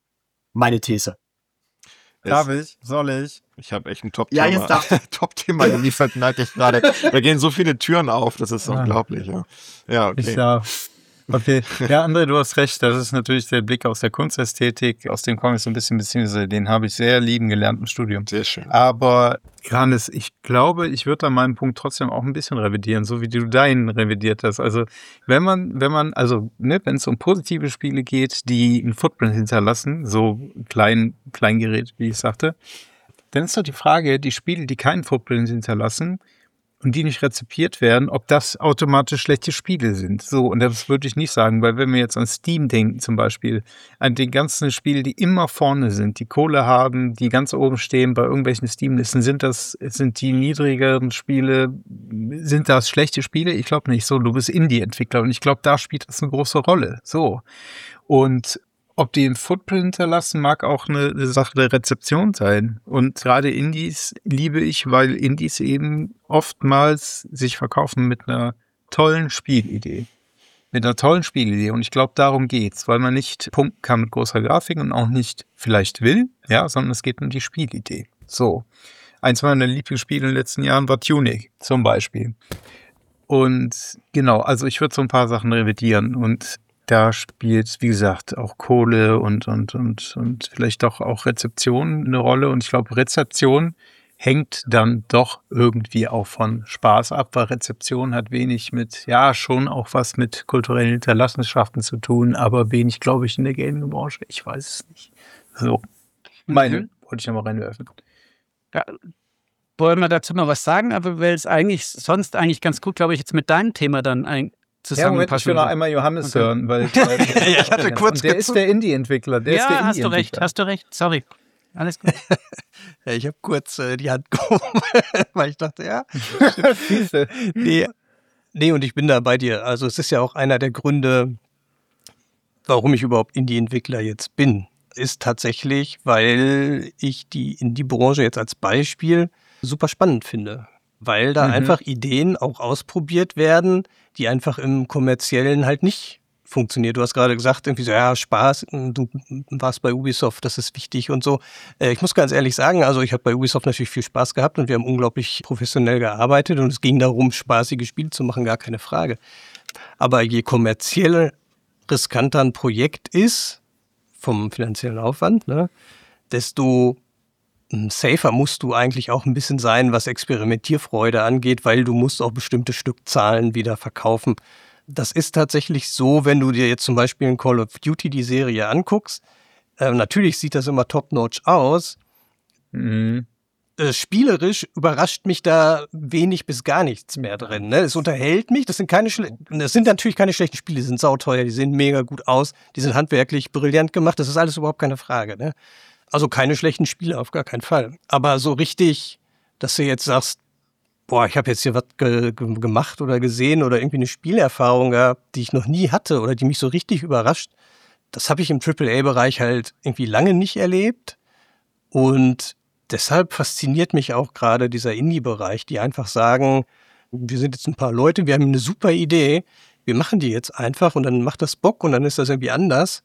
Meine These. Darf ich? Soll ich? Ich habe echt ein Ja, Top-Thema jetzt darf- Top-Thema geliefert, merke ich gerade. Da gehen so viele Türen auf, das ist Ja. unglaublich. Ja, ja Ich okay. darf. Okay. Ja, André, du hast recht. Das ist natürlich der Blick aus der Kunstästhetik. Aus dem komme ich so ein bisschen, beziehungsweise den habe ich sehr lieben gelernt im Studium. Sehr schön. Aber Johannes, ich glaube, ich würde da meinen Punkt trotzdem auch ein bisschen revidieren, so wie du deinen revidiert hast. Also wenn man, wenn man, also ne, wenn es um positive Spiele geht, die einen Footprint hinterlassen, so klein, Kleingerät, wie ich sagte, dann ist doch die Frage, die Spiele, die keinen Footprint hinterlassen und die nicht rezipiert werden, ob das automatisch schlechte Spiele sind. So, und das würde ich nicht sagen, weil wenn wir jetzt an Steam denken zum Beispiel, an die ganzen Spiele, die immer vorne sind, die Kohle haben, die ganz oben stehen bei irgendwelchen Steam-Listen, sind das, sind die niedrigeren Spiele, sind das schlechte Spiele? Ich glaube nicht so. Du bist Indie-Entwickler und ich glaube, da spielt das eine große Rolle. So. Und ob die einen Footprint hinterlassen, mag auch eine, eine Sache der Rezeption sein. Und gerade Indies liebe ich, weil Indies eben oftmals sich verkaufen mit einer tollen Spielidee. mit einer tollen Spielidee. Und ich glaube, darum geht's, weil man nicht punkten kann mit großer Grafik und auch nicht vielleicht will, ja, sondern es geht um die Spielidee. So. Eins meiner Lieblingsspiele in den letzten Jahren war Tunic zum Beispiel. Und genau, also ich würde so ein paar Sachen revidieren und da spielt, wie gesagt, auch Kohle und, und, und, und vielleicht doch auch Rezeption eine Rolle. Und ich glaube, Rezeption hängt dann doch irgendwie auch von Spaß ab, weil Rezeption hat wenig mit, ja, schon auch was mit kulturellen Hinterlassenschaften zu tun, aber wenig, glaube ich, in der Gaming-Branche. Ich weiß es nicht. So, meine, Mhm. wollte ich ja mal reinwerfen. Ja, wollen wir dazu mal was sagen, aber weil es eigentlich sonst eigentlich ganz gut, glaube ich, jetzt mit deinem Thema dann ein Ja, Moment, ich zusammenpassen will noch würde. einmal Johannes Okay. hören, weil weil- Ich hatte kurz und der ist der Indie-Entwickler. Der ist der Ja, hast du recht, Indie-Entwickler. hast du recht. Sorry. Alles gut. Ja, ich habe kurz äh, die Hand gehoben, weil ich dachte, ja, Siehste. nee, nee, und ich bin da bei dir. Also es ist ja auch einer der Gründe, warum ich überhaupt Indie-Entwickler jetzt bin, ist tatsächlich, weil ich die Indie-Branche jetzt als Beispiel super spannend finde. Weil da Mhm. einfach Ideen auch ausprobiert werden, die einfach im Kommerziellen halt nicht funktioniert. Du hast gerade gesagt, irgendwie so, ja, Spaß, du warst bei Ubisoft, das ist wichtig und so. Äh, Ich muss ganz ehrlich sagen, also ich habe bei Ubisoft natürlich viel Spaß gehabt und wir haben unglaublich professionell gearbeitet und es ging darum, spaßige Spiele zu machen, gar keine Frage. Aber je kommerziell riskanter ein Projekt ist, vom finanziellen Aufwand, ne, desto mm, safer musst du eigentlich auch ein bisschen sein, was Experimentierfreude angeht, weil du musst auch bestimmte Stückzahlen wieder verkaufen. Das ist tatsächlich so, wenn du dir jetzt zum Beispiel in Call of Duty die Serie anguckst. Äh, natürlich sieht das immer top-notch aus. Mhm. Äh, spielerisch überrascht mich da wenig bis gar nichts mehr drin. Ne? Es unterhält mich. Das sind keine schle- das sind natürlich keine schlechten Spiele, die sind sauteuer, die sehen mega gut aus, die sind handwerklich brillant gemacht. Das ist alles überhaupt keine Frage. Ne? Also keine schlechten Spiele, auf gar keinen Fall. Aber so richtig, dass du jetzt sagst, boah, ich habe jetzt hier was ge ge gemacht oder gesehen oder irgendwie eine Spielerfahrung gehabt, die ich noch nie hatte oder die mich so richtig überrascht, das habe ich im Triple A-Bereich halt irgendwie lange nicht erlebt. Und deshalb fasziniert mich auch gerade dieser Indie-Bereich, die einfach sagen, wir sind jetzt ein paar Leute, wir haben eine super Idee, wir machen die jetzt einfach und dann macht das Bock und dann ist das irgendwie anders.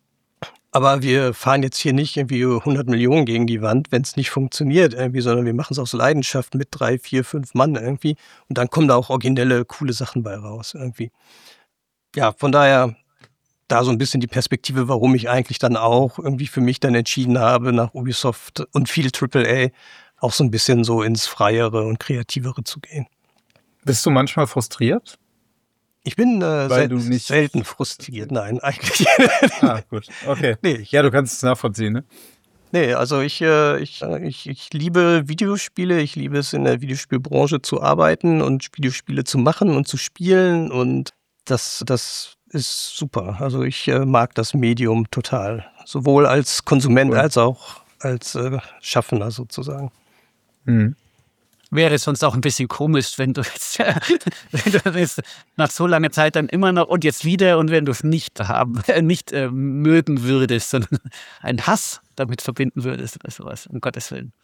Aber wir fahren jetzt hier nicht irgendwie hundert Millionen gegen die Wand, wenn es nicht funktioniert irgendwie, sondern wir machen es aus Leidenschaft mit drei, vier, fünf Mann irgendwie. Und dann kommen da auch originelle, coole Sachen bei raus irgendwie. Ja, von daher da so ein bisschen die Perspektive, warum ich eigentlich dann auch irgendwie für mich dann entschieden habe, nach Ubisoft und viel Triple A auch so ein bisschen so ins Freiere und Kreativere zu gehen. Bist du manchmal frustriert? Ich bin äh, Weil sel du nicht- selten frustriert, nein, eigentlich. Ah, gut. Okay. nee, ich, Ja, du kannst es nachvollziehen, ne? nee, also ich, äh, ich, äh, ich, ich liebe Videospiele, ich liebe es in der Videospielbranche zu arbeiten und Videospiele zu machen und zu spielen und das, das ist super. Also ich äh, mag das Medium total, sowohl als Konsument Cool. als auch als äh, Schaffender sozusagen. Mhm. Wäre sonst auch ein bisschen komisch, wenn du jetzt, wenn du jetzt nach so langer Zeit dann immer noch und jetzt wieder und wenn du es nicht haben, nicht äh, mögen würdest, sondern einen Hass damit verbinden würdest oder sowas, um Gottes Willen.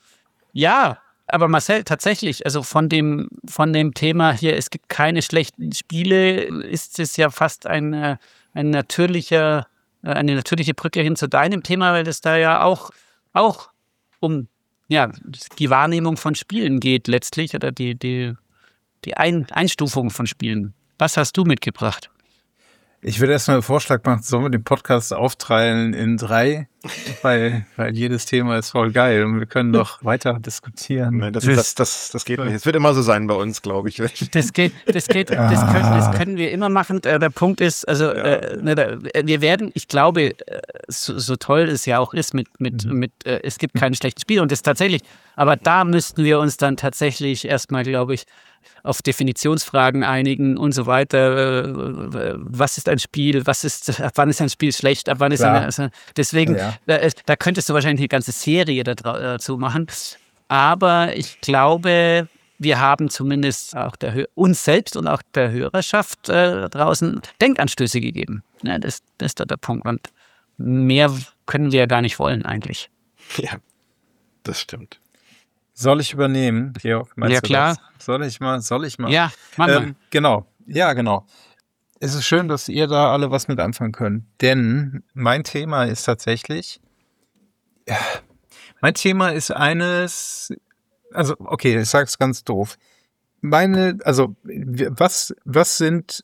Ja, aber Marcel, tatsächlich, also von dem, von dem Thema hier, es gibt keine schlechten Spiele, ist es ja fast ein, äh, ein natürlicher, äh, eine natürliche Brücke hin zu deinem Thema, weil es da ja auch, auch um ja, die Wahrnehmung von Spielen geht letztlich oder die, die, die Ein Einstufung von Spielen. Was hast du mitgebracht? Ich würde erstmal einen Vorschlag machen, sollen wir den Podcast aufteilen in drei, weil, weil jedes Thema ist voll geil und wir können doch weiter diskutieren. Nein, das, das, das, das geht nicht. Es wird immer so sein bei uns, glaube ich. Das geht, das geht, das können, das können wir immer machen. Äh, Der Punkt ist, also Ja. äh, ne, da- wir werden, ich glaube, äh, so, so toll es ja auch ist, mit, mit, mit äh, es gibt keine schlechten Spiele und das tatsächlich, aber da müssten wir uns dann tatsächlich erstmal, glaube ich, auf Definitionsfragen einigen und so weiter. Äh, Was ist ein Spiel? Was ist, ab wann ist ein Spiel schlecht? Ab wann ist Klar. eine, also deswegen, Ja. da, ist- da könntest du wahrscheinlich eine ganze Serie datra- dazu machen. Aber ich glaube, wir haben zumindest auch der Hö- uns selbst und auch der Hörerschaft äh, draußen Denkanstöße gegeben. Ja, das, das ist doch der Punkt. Und mehr können wir ja gar nicht wollen eigentlich. Ja, das stimmt. Soll ich übernehmen, Georg? Meinst Ja, du klar. Das? Soll ich mal? Soll ich mal? Ja, Mann, Mann. Ähm, genau. Ja, genau. Es ist schön, dass ihr da alle was mit anfangen könnt, denn mein Thema ist tatsächlich, ja, mein Thema ist eines, also okay, ich sag's ganz doof. Meine, also was, was sind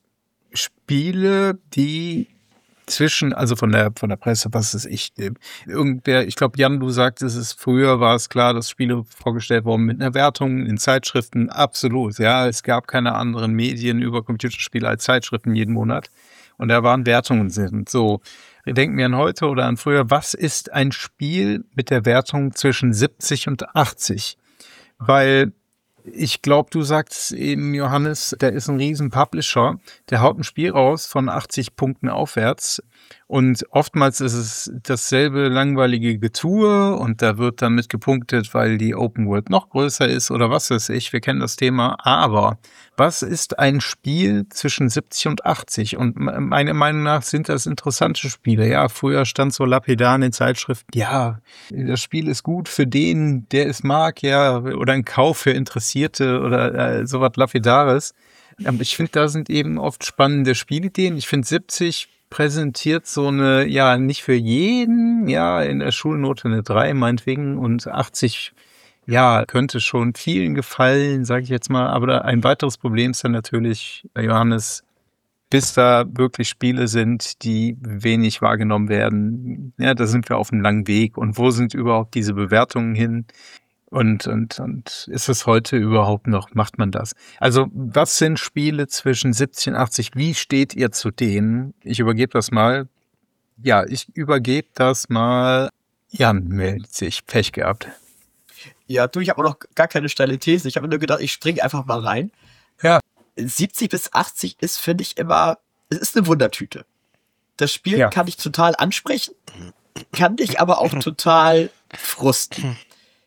Spiele, die zwischen, also von der von der Presse, was ist ich, äh, irgendwer, ich glaube, Jan, du sagtest es, früher war es klar, dass Spiele vorgestellt wurden mit einer Wertung in Zeitschriften, absolut, ja, es gab keine anderen Medien über Computerspiele als Zeitschriften jeden Monat und da waren Wertungen sind. So, wir denken wir an heute oder an früher, was ist ein Spiel mit der Wertung zwischen siebzig und achtzig? Weil ich glaube, du sagst eben, Johannes, der ist ein riesen Publisher, der haut ein Spiel raus von achtzig Punkten aufwärts und oftmals ist es dasselbe langweilige Getue und da wird dann mit gepunktet, weil die Open World noch größer ist oder was weiß ich, wir kennen das Thema, aber was ist ein Spiel zwischen siebzig und achtzig? Und meiner Meinung nach sind das interessante Spiele. Ja, früher stand so lapidar in den Zeitschriften, ja, das Spiel ist gut für den, der es mag, ja, oder ein Kauf für Interessierte oder äh, sowas Lapidares. Aber ich finde, da sind eben oft spannende Spielideen. Ich finde, siebzig präsentiert so eine, ja, nicht für jeden, ja, in der Schulnote eine drei meinetwegen und achtzig, ja, könnte schon vielen gefallen, sage ich jetzt mal. Aber ein weiteres Problem ist dann natürlich, Johannes, bis da wirklich Spiele sind, die wenig wahrgenommen werden. Ja, da sind wir auf einem langen Weg. Und wo sind überhaupt diese Bewertungen hin? Und, und, und ist es heute überhaupt noch, macht man das? Also, was sind Spiele zwischen siebzig und achtzig? Wie steht ihr zu denen? Ich übergebe das mal. Ja, ich übergebe das mal. Jan meldet sich. Pech gehabt. Ja, du, ich habe noch gar keine steile These. Ich habe nur gedacht, ich springe einfach mal rein. Ja. siebzig bis achtzig ist, finde ich, immer, es ist eine Wundertüte. Das Spiel Ja. kann dich total ansprechen, kann dich aber auch total frusten.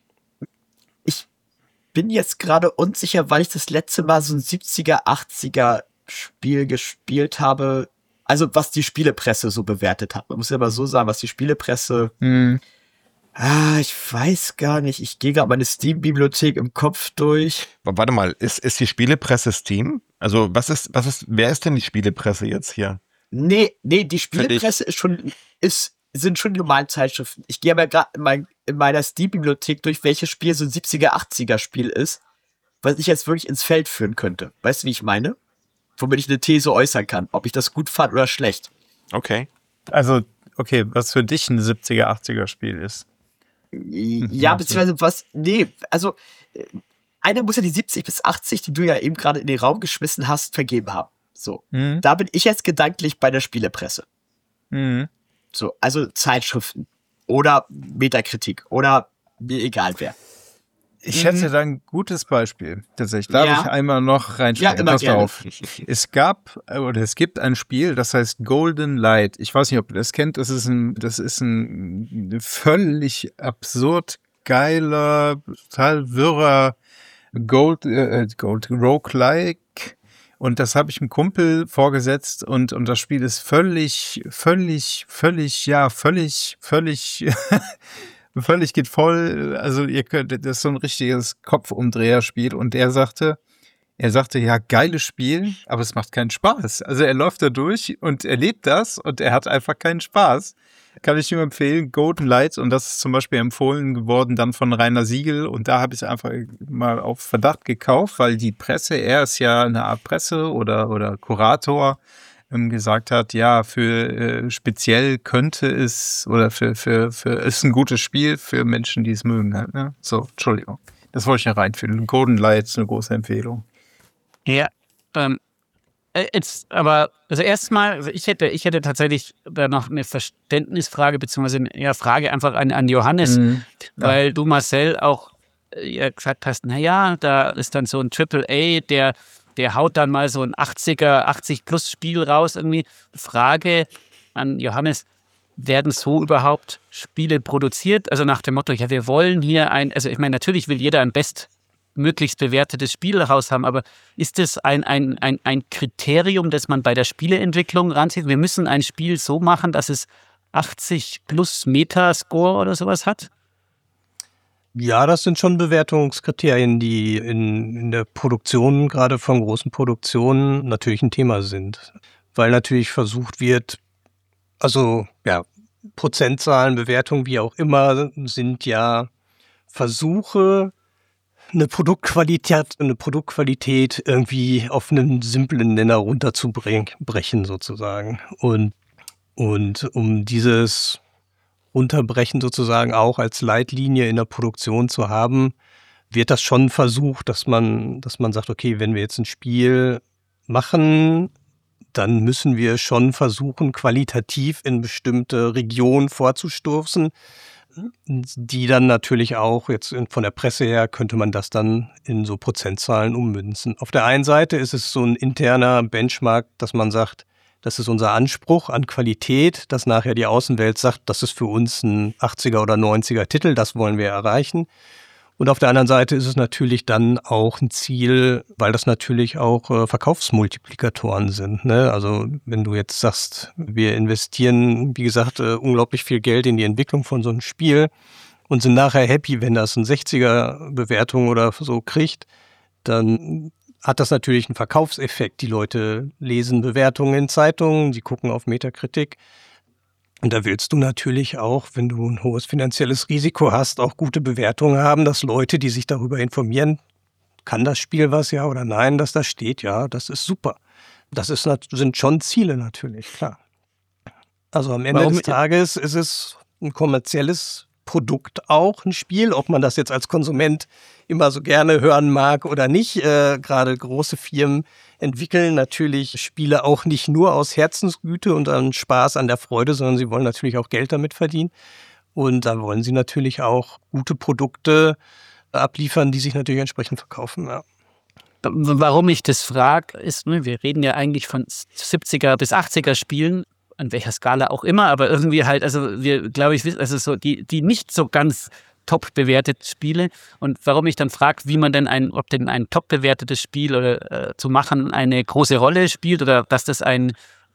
Ich bin jetzt gerade unsicher, weil ich das letzte Mal so ein siebziger, achtziger Spiel gespielt habe. Also, was die Spielepresse so bewertet hat. Man muss ja mal so sagen, was die Spielepresse. Hm. Ah, ich weiß gar nicht. Ich gehe gerade meine Steam-Bibliothek im Kopf durch. Aber warte mal, ist, ist die Spielepresse Steam? Also was ist, was ist, wer ist denn die Spielepresse jetzt hier? Nee, nee, die Für dich. Spielepresse ist schon, ist, sind schon die normalen Zeitschriften. Ich gehe aber gerade in, mein, in meiner Steam-Bibliothek durch, welches Spiel so ein siebziger, achtziger Spiel ist, was ich jetzt wirklich ins Feld führen könnte. Weißt du, wie ich meine? Womit ich eine These äußern kann, ob ich das gut fand oder schlecht. Okay. Also, okay, was für dich ein siebziger, achtziger Spiel ist. Ja, beziehungsweise was, nee, also äh, einer muss ja die siebzig bis achtzig, die du ja eben gerade in den Raum geschmissen hast, vergeben haben. So, Mhm. da bin ich jetzt gedanklich bei der Spielepresse. Mhm. So, also Zeitschriften oder Metakritik oder mir egal wer. Ich hätte da ein gutes Beispiel, tatsächlich. Darf Ja. ich einmal noch reinspringen? Ja, immer Pass gerne. auf. Es gab, äh, oder es gibt ein Spiel, das heißt Golden Light. Ich weiß nicht, ob ihr das kennt. Das ist ein, das ist ein völlig absurd geiler, total wirrer Gold, äh, Gold Roguelike. Und das habe ich einem Kumpel vorgesetzt und, und das Spiel ist völlig, völlig, völlig, ja, völlig, völlig, völlig geht voll. Also ihr könnt, das ist so ein richtiges Kopfumdreherspiel. Und er sagte, er sagte, ja, geiles Spiel, aber es macht keinen Spaß. Also er läuft da durch und erlebt das und er hat einfach keinen Spaß. Kann ich ihm empfehlen, Golden Light, und das ist zum Beispiel empfohlen geworden dann von Rainer Siegel, und da habe ich es einfach mal auf Verdacht gekauft, weil die Presse, er ist ja eine Art Presse oder, oder Kurator, ähm, gesagt hat, ja, für äh, speziell könnte es, oder für, für, für, ist ein gutes Spiel für Menschen, die es mögen halt, ne? So, Entschuldigung. Das wollte ich ja reinfinden. Golden Light ist eine große Empfehlung. Ja, ähm, äh, jetzt, aber, also erstmal, also ich hätte, ich hätte tatsächlich da noch eine Verständnisfrage, beziehungsweise eine eher Frage einfach an, an Johannes, Mhm. weil du, Marcel, auch äh, ja, gesagt hast, naja, da ist dann so ein Triple A, der, der haut dann mal so ein achtziger, achtzig plus Spiel raus irgendwie. Frage an Johannes, werden so überhaupt Spiele produziert? Also nach dem Motto, ja, wir wollen hier ein, also ich meine, natürlich will jeder ein bestmöglichst bewertetes Spiel raus haben, aber ist das ein, ein, ein, ein Kriterium, das man bei der Spieleentwicklung ranzieht? Wir müssen ein Spiel so machen, dass es achtzig plus Metascore oder sowas hat? Ja, das sind schon Bewertungskriterien, die in, in der Produktion, gerade von großen Produktionen, natürlich ein Thema sind. weil natürlich versucht wird, also ja, Prozentzahlen, Bewertungen, wie auch immer, sind ja Versuche, eine Produktqualität, eine Produktqualität irgendwie auf einen simplen Nenner runterzubrechen sozusagen. Und, und um dieses Runterbrechen sozusagen auch als Leitlinie in der Produktion zu haben, wird das schon versucht, dass man, dass man sagt, okay, wenn wir jetzt ein Spiel machen, dann müssen wir schon versuchen, qualitativ in bestimmte Regionen vorzustoßen, die dann natürlich auch, jetzt von der Presse her, könnte man das dann in so Prozentzahlen ummünzen. Auf der einen Seite ist es so ein interner Benchmark, dass man sagt, das ist unser Anspruch an Qualität, dass nachher die Außenwelt sagt, das ist für uns ein achtziger oder neunziger Titel, das wollen wir erreichen. Und auf der anderen Seite ist es natürlich dann auch ein Ziel, weil das natürlich auch äh, Verkaufsmultiplikatoren sind. Ne? Also wenn du jetzt sagst, wir investieren, wie gesagt, äh, unglaublich viel Geld in die Entwicklung von so einem Spiel und sind nachher happy, wenn das ein sechziger Bewertung oder so kriegt, dann hat das natürlich einen Verkaufseffekt. Die Leute lesen Bewertungen in Zeitungen, die gucken auf Metakritik. Und da willst du natürlich auch, wenn du ein hohes finanzielles Risiko hast, auch gute Bewertungen haben, dass Leute, die sich darüber informieren, kann das Spiel was, ja oder nein, dass das steht, ja, das ist super. Das ist, sind schon Ziele natürlich, klar. Also am Ende Warum- des Tages ist es ein kommerzielles Produkt auch, ein Spiel, ob man das jetzt als Konsument immer so gerne hören mag oder nicht. Äh, gerade große Firmen entwickeln natürlich Spiele auch nicht nur aus Herzensgüte und an Spaß an der Freude, sondern sie wollen natürlich auch Geld damit verdienen. Und da wollen sie natürlich auch gute Produkte abliefern, die sich natürlich entsprechend verkaufen. Ja. Warum ich das frage, ist, ne, wir reden ja eigentlich von siebziger bis achtziger Spielen, an welcher Skala auch immer, aber irgendwie halt, also wir, glaube ich, wissen, also so die, die nicht so ganz top bewertete Spiele. Und warum ich dann frage, wie man denn ein, ob denn ein top bewertetes Spiel oder äh, zu machen eine große Rolle spielt oder dass das ein,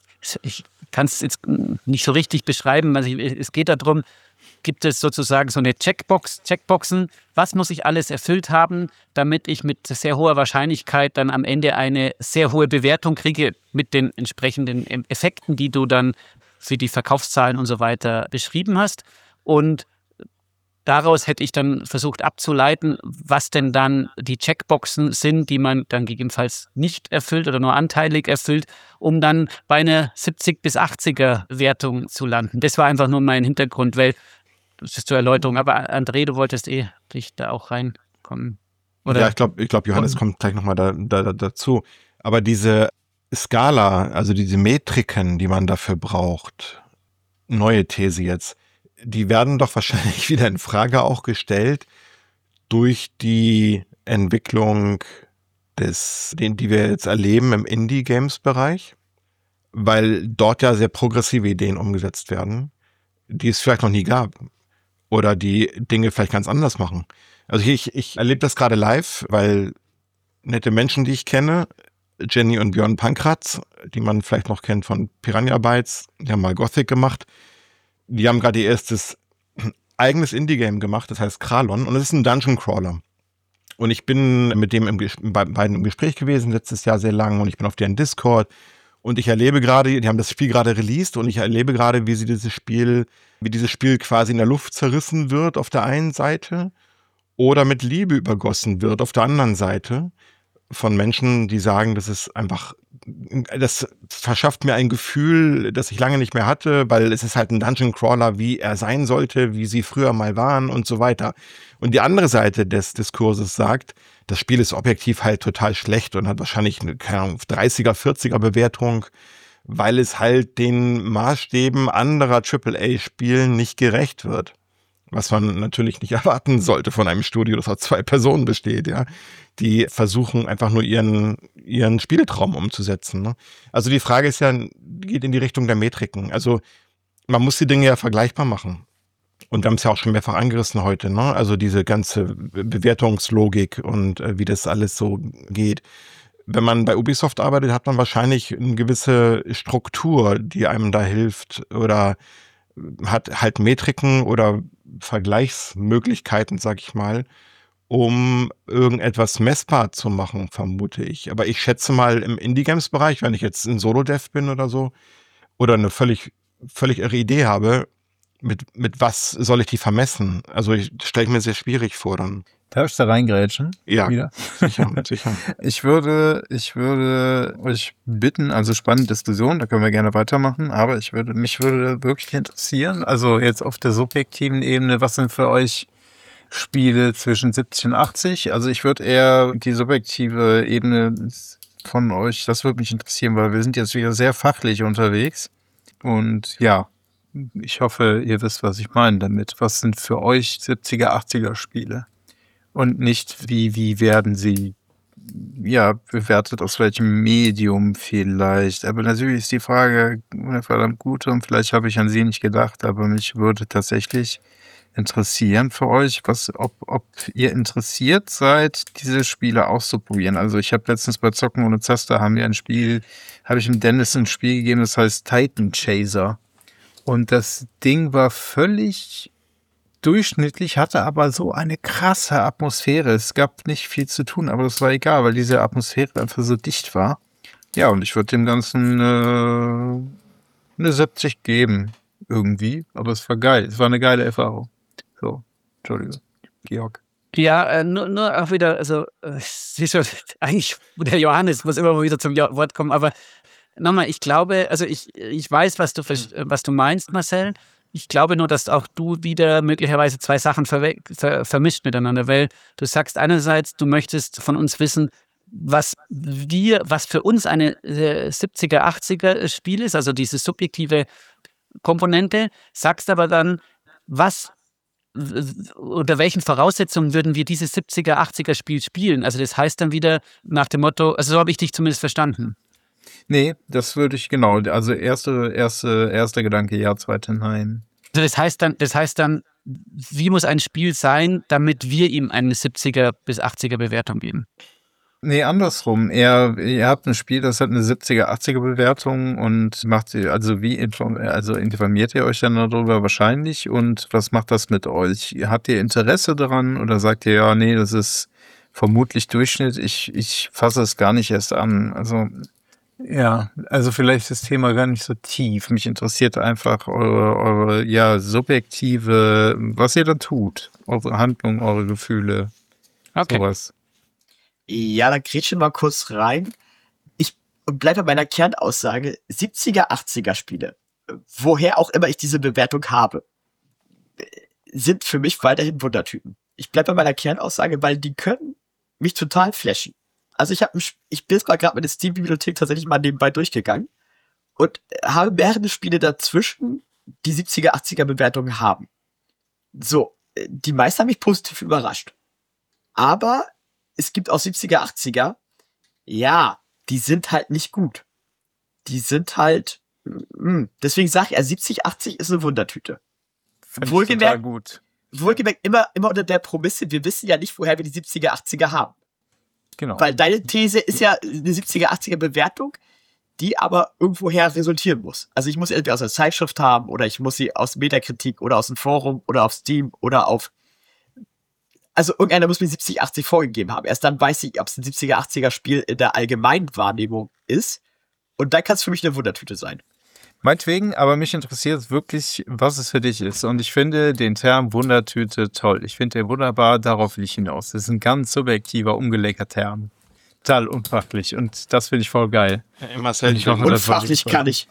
ich kann es jetzt nicht so richtig beschreiben, also es geht darum, gibt es sozusagen so eine Checkbox, Checkboxen, was muss ich alles erfüllt haben, damit ich mit sehr hoher Wahrscheinlichkeit dann am Ende eine sehr hohe Bewertung kriege mit den entsprechenden Effekten, die du dann für die Verkaufszahlen und so weiter beschrieben hast. Und daraus hätte ich dann versucht abzuleiten, was denn dann die Checkboxen sind, die man dann gegebenenfalls nicht erfüllt oder nur anteilig erfüllt, um dann bei einer siebzig bis achtziger Wertung zu landen. Das war einfach nur mein Hintergrund, weil das ist zur Erläuterung. Aber André, du wolltest eh dich da auch reinkommen. Oder? Ja, ich glaube, ich glaub, Johannes kommt gleich nochmal da, da, dazu. Aber diese Skala, also diese Metriken, die man dafür braucht, neue These jetzt, die werden doch wahrscheinlich wieder in Frage auch gestellt durch die Entwicklung des, den, die wir jetzt erleben im Indie-Games-Bereich, weil dort ja sehr progressive Ideen umgesetzt werden, die es vielleicht noch nie gab oder die Dinge vielleicht ganz anders machen. Also ich, ich erlebe das gerade live, weil nette Menschen, die ich kenne, Jenny und Björn Pankratz, die man vielleicht noch kennt von Piranha Bytes, die haben mal Gothic gemacht. Die haben gerade ihr erstes eigenes Indie-Game gemacht, das heißt Kralon, und es ist ein Dungeon Crawler. Und ich bin mit dem im, bei beiden im Gespräch gewesen, letztes Jahr sehr lang, und ich bin auf deren Discord und ich erlebe gerade, die haben das Spiel gerade released und ich erlebe gerade, wie sie dieses Spiel, wie dieses Spiel quasi in der Luft zerrissen wird auf der einen Seite oder mit Liebe übergossen wird auf der anderen Seite von Menschen, die sagen, das ist einfach, das verschafft mir ein Gefühl, das ich lange nicht mehr hatte, weil es ist halt ein Dungeon Crawler, wie er sein sollte, wie sie früher mal waren und so weiter. Und die andere Seite des Diskurses sagt, das Spiel ist objektiv halt total schlecht und hat wahrscheinlich eine, keine Ahnung, dreißiger, vierziger Bewertung, weil es halt den Maßstäben anderer Triple A Spielen nicht gerecht wird. Was man natürlich nicht erwarten sollte von einem Studio, das aus zwei Personen besteht, ja. Die versuchen einfach nur ihren, ihren Spieltraum umzusetzen. Ne? Also die Frage ist ja, geht in die Richtung der Metriken. Also man muss die Dinge ja vergleichbar machen. Und wir haben es ja auch schon mehrfach angerissen heute, ne? Also diese ganze Bewertungslogik und äh, wie das alles so geht. Wenn man bei Ubisoft arbeitet, hat man wahrscheinlich eine gewisse Struktur, die einem da hilft oder hat halt Metriken oder Vergleichsmöglichkeiten, sag ich mal, um irgendetwas messbar zu machen, vermute ich. Aber ich schätze mal im Indie-Games-Bereich, wenn ich jetzt ein Solo-Dev bin oder so, oder eine völlig, völlig irre Idee habe, mit, mit was soll ich die vermessen? Also ich stelle mir sehr schwierig vor dann. Darf ich da reingrätschen? Ja, Wieder? sicher, sicher. Ich würde, ich würde euch bitten, also spannende Diskussion, da können wir gerne weitermachen, aber ich würde, mich würde wirklich interessieren, also jetzt auf der subjektiven Ebene, was sind für euch Spiele zwischen siebzig und achtzig? Also ich würde eher die subjektive Ebene von euch, das würde mich interessieren, weil wir sind jetzt wieder sehr fachlich unterwegs und ja, ich hoffe, ihr wisst, was ich meine damit. Was sind für euch siebziger, achtziger Spiele? Und nicht, wie, wie werden sie, ja, bewertet, aus welchem Medium vielleicht. Aber natürlich ist die Frage verdammt gut und vielleicht habe ich an sie nicht gedacht, aber mich würde tatsächlich interessieren für euch, was, ob, ob ihr interessiert seid, diese Spiele auszuprobieren. Also ich habe letztens bei Zocken ohne Zaster haben wir ein Spiel, habe ich dem Dennis ein Spiel gegeben, das heißt Titan Chaser. Und das Ding war völlig durchschnittlich, hatte aber so eine krasse Atmosphäre. Es gab nicht viel zu tun, aber das war egal, weil diese Atmosphäre einfach so dicht war. Ja, und ich würde dem Ganzen äh, eine siebzig geben, irgendwie. Aber es war geil. Es war eine geile Erfahrung. So, Entschuldigung, Georg. Ja, äh, nur, nur auch wieder, also, äh, siehst du, eigentlich, der Johannes muss immer mal wieder zum Wort kommen, aber nochmal, ich glaube, also ich, ich weiß, was du, was du meinst, Marcel. Ich glaube nur, dass auch du wieder möglicherweise zwei Sachen verwe- ver- vermischt miteinander, weil du sagst einerseits, du möchtest von uns wissen, was wir, was für uns eine äh, siebziger, achtziger Spiel ist, also diese subjektive Komponente, sagst aber dann, was, w- unter welchen Voraussetzungen würden wir dieses siebziger, achtziger Spiel spielen? Also das heißt dann wieder nach dem Motto, also so habe ich dich zumindest verstanden. Nee, das würde ich, genau, also erste, erste, erster Gedanke, ja, zweite, nein. Also das heißt dann, das heißt dann, wie muss ein Spiel sein, damit wir ihm eine siebziger bis achtziger Bewertung geben? Nee, andersrum. Ihr, ihr habt ein Spiel, das hat eine siebziger, achtziger Bewertung und macht, also wie inform, also informiert ihr euch dann darüber wahrscheinlich und was macht das mit euch? Habt ihr Interesse daran oder sagt ihr, ja, nee, das ist vermutlich Durchschnitt, ich, ich fasse es gar nicht erst an. Also ja, also vielleicht ist das Thema gar nicht so tief. Mich interessiert einfach eure, eure ja, subjektive, was ihr da tut. Eure Handlung, eure Gefühle, Okay. sowas. Ja, da grätschen wir mal kurz rein. Ich bleibe bei meiner Kernaussage, siebziger, achtziger Spiele, woher auch immer ich diese Bewertung habe, sind für mich weiterhin Wundertüten. Ich bleibe bei meiner Kernaussage, weil die können mich total flashen. Also ich habe, ich bin jetzt mal gerade meine Steam-Bibliothek tatsächlich mal nebenbei durchgegangen und habe mehrere Spiele dazwischen, die siebziger, achtziger Bewertungen haben. So, die meisten haben mich positiv überrascht. Aber es gibt auch siebziger, achtziger, ja, die sind halt nicht gut. Die sind halt, mh, deswegen sage ich, ja, siebzig, achtzig ist eine Wundertüte. Find ich Wohlgemerkt- total gut. Wohlgemerkt immer, immer unter der Prämisse, wir wissen ja nicht, woher wir die siebziger, achtziger haben. Genau. Weil deine These ist ja eine siebziger, achtziger Bewertung, die aber irgendwoher resultieren muss. Also ich muss sie entweder aus einer Zeitschrift haben oder ich muss sie aus Metakritik oder aus dem Forum oder auf Steam oder auf... Also irgendeiner muss mir siebzig, achtzig vorgegeben haben. Erst dann weiß ich, ob es ein siebziger, achtziger Spiel in der allgemeinen Wahrnehmung ist. Und dann kann es für mich eine Wundertüte sein. Meinetwegen, aber mich interessiert wirklich, was es für dich ist. Und ich finde den Term Wundertüte toll. Ich finde den wunderbar, darauf will ich hinaus. Das ist ein ganz subjektiver, umgelegter Term. Total unfachlich. Und das finde ich voll geil. Hey, Marcel, Ich hoffe, das war Unfachlich nicht kann ich.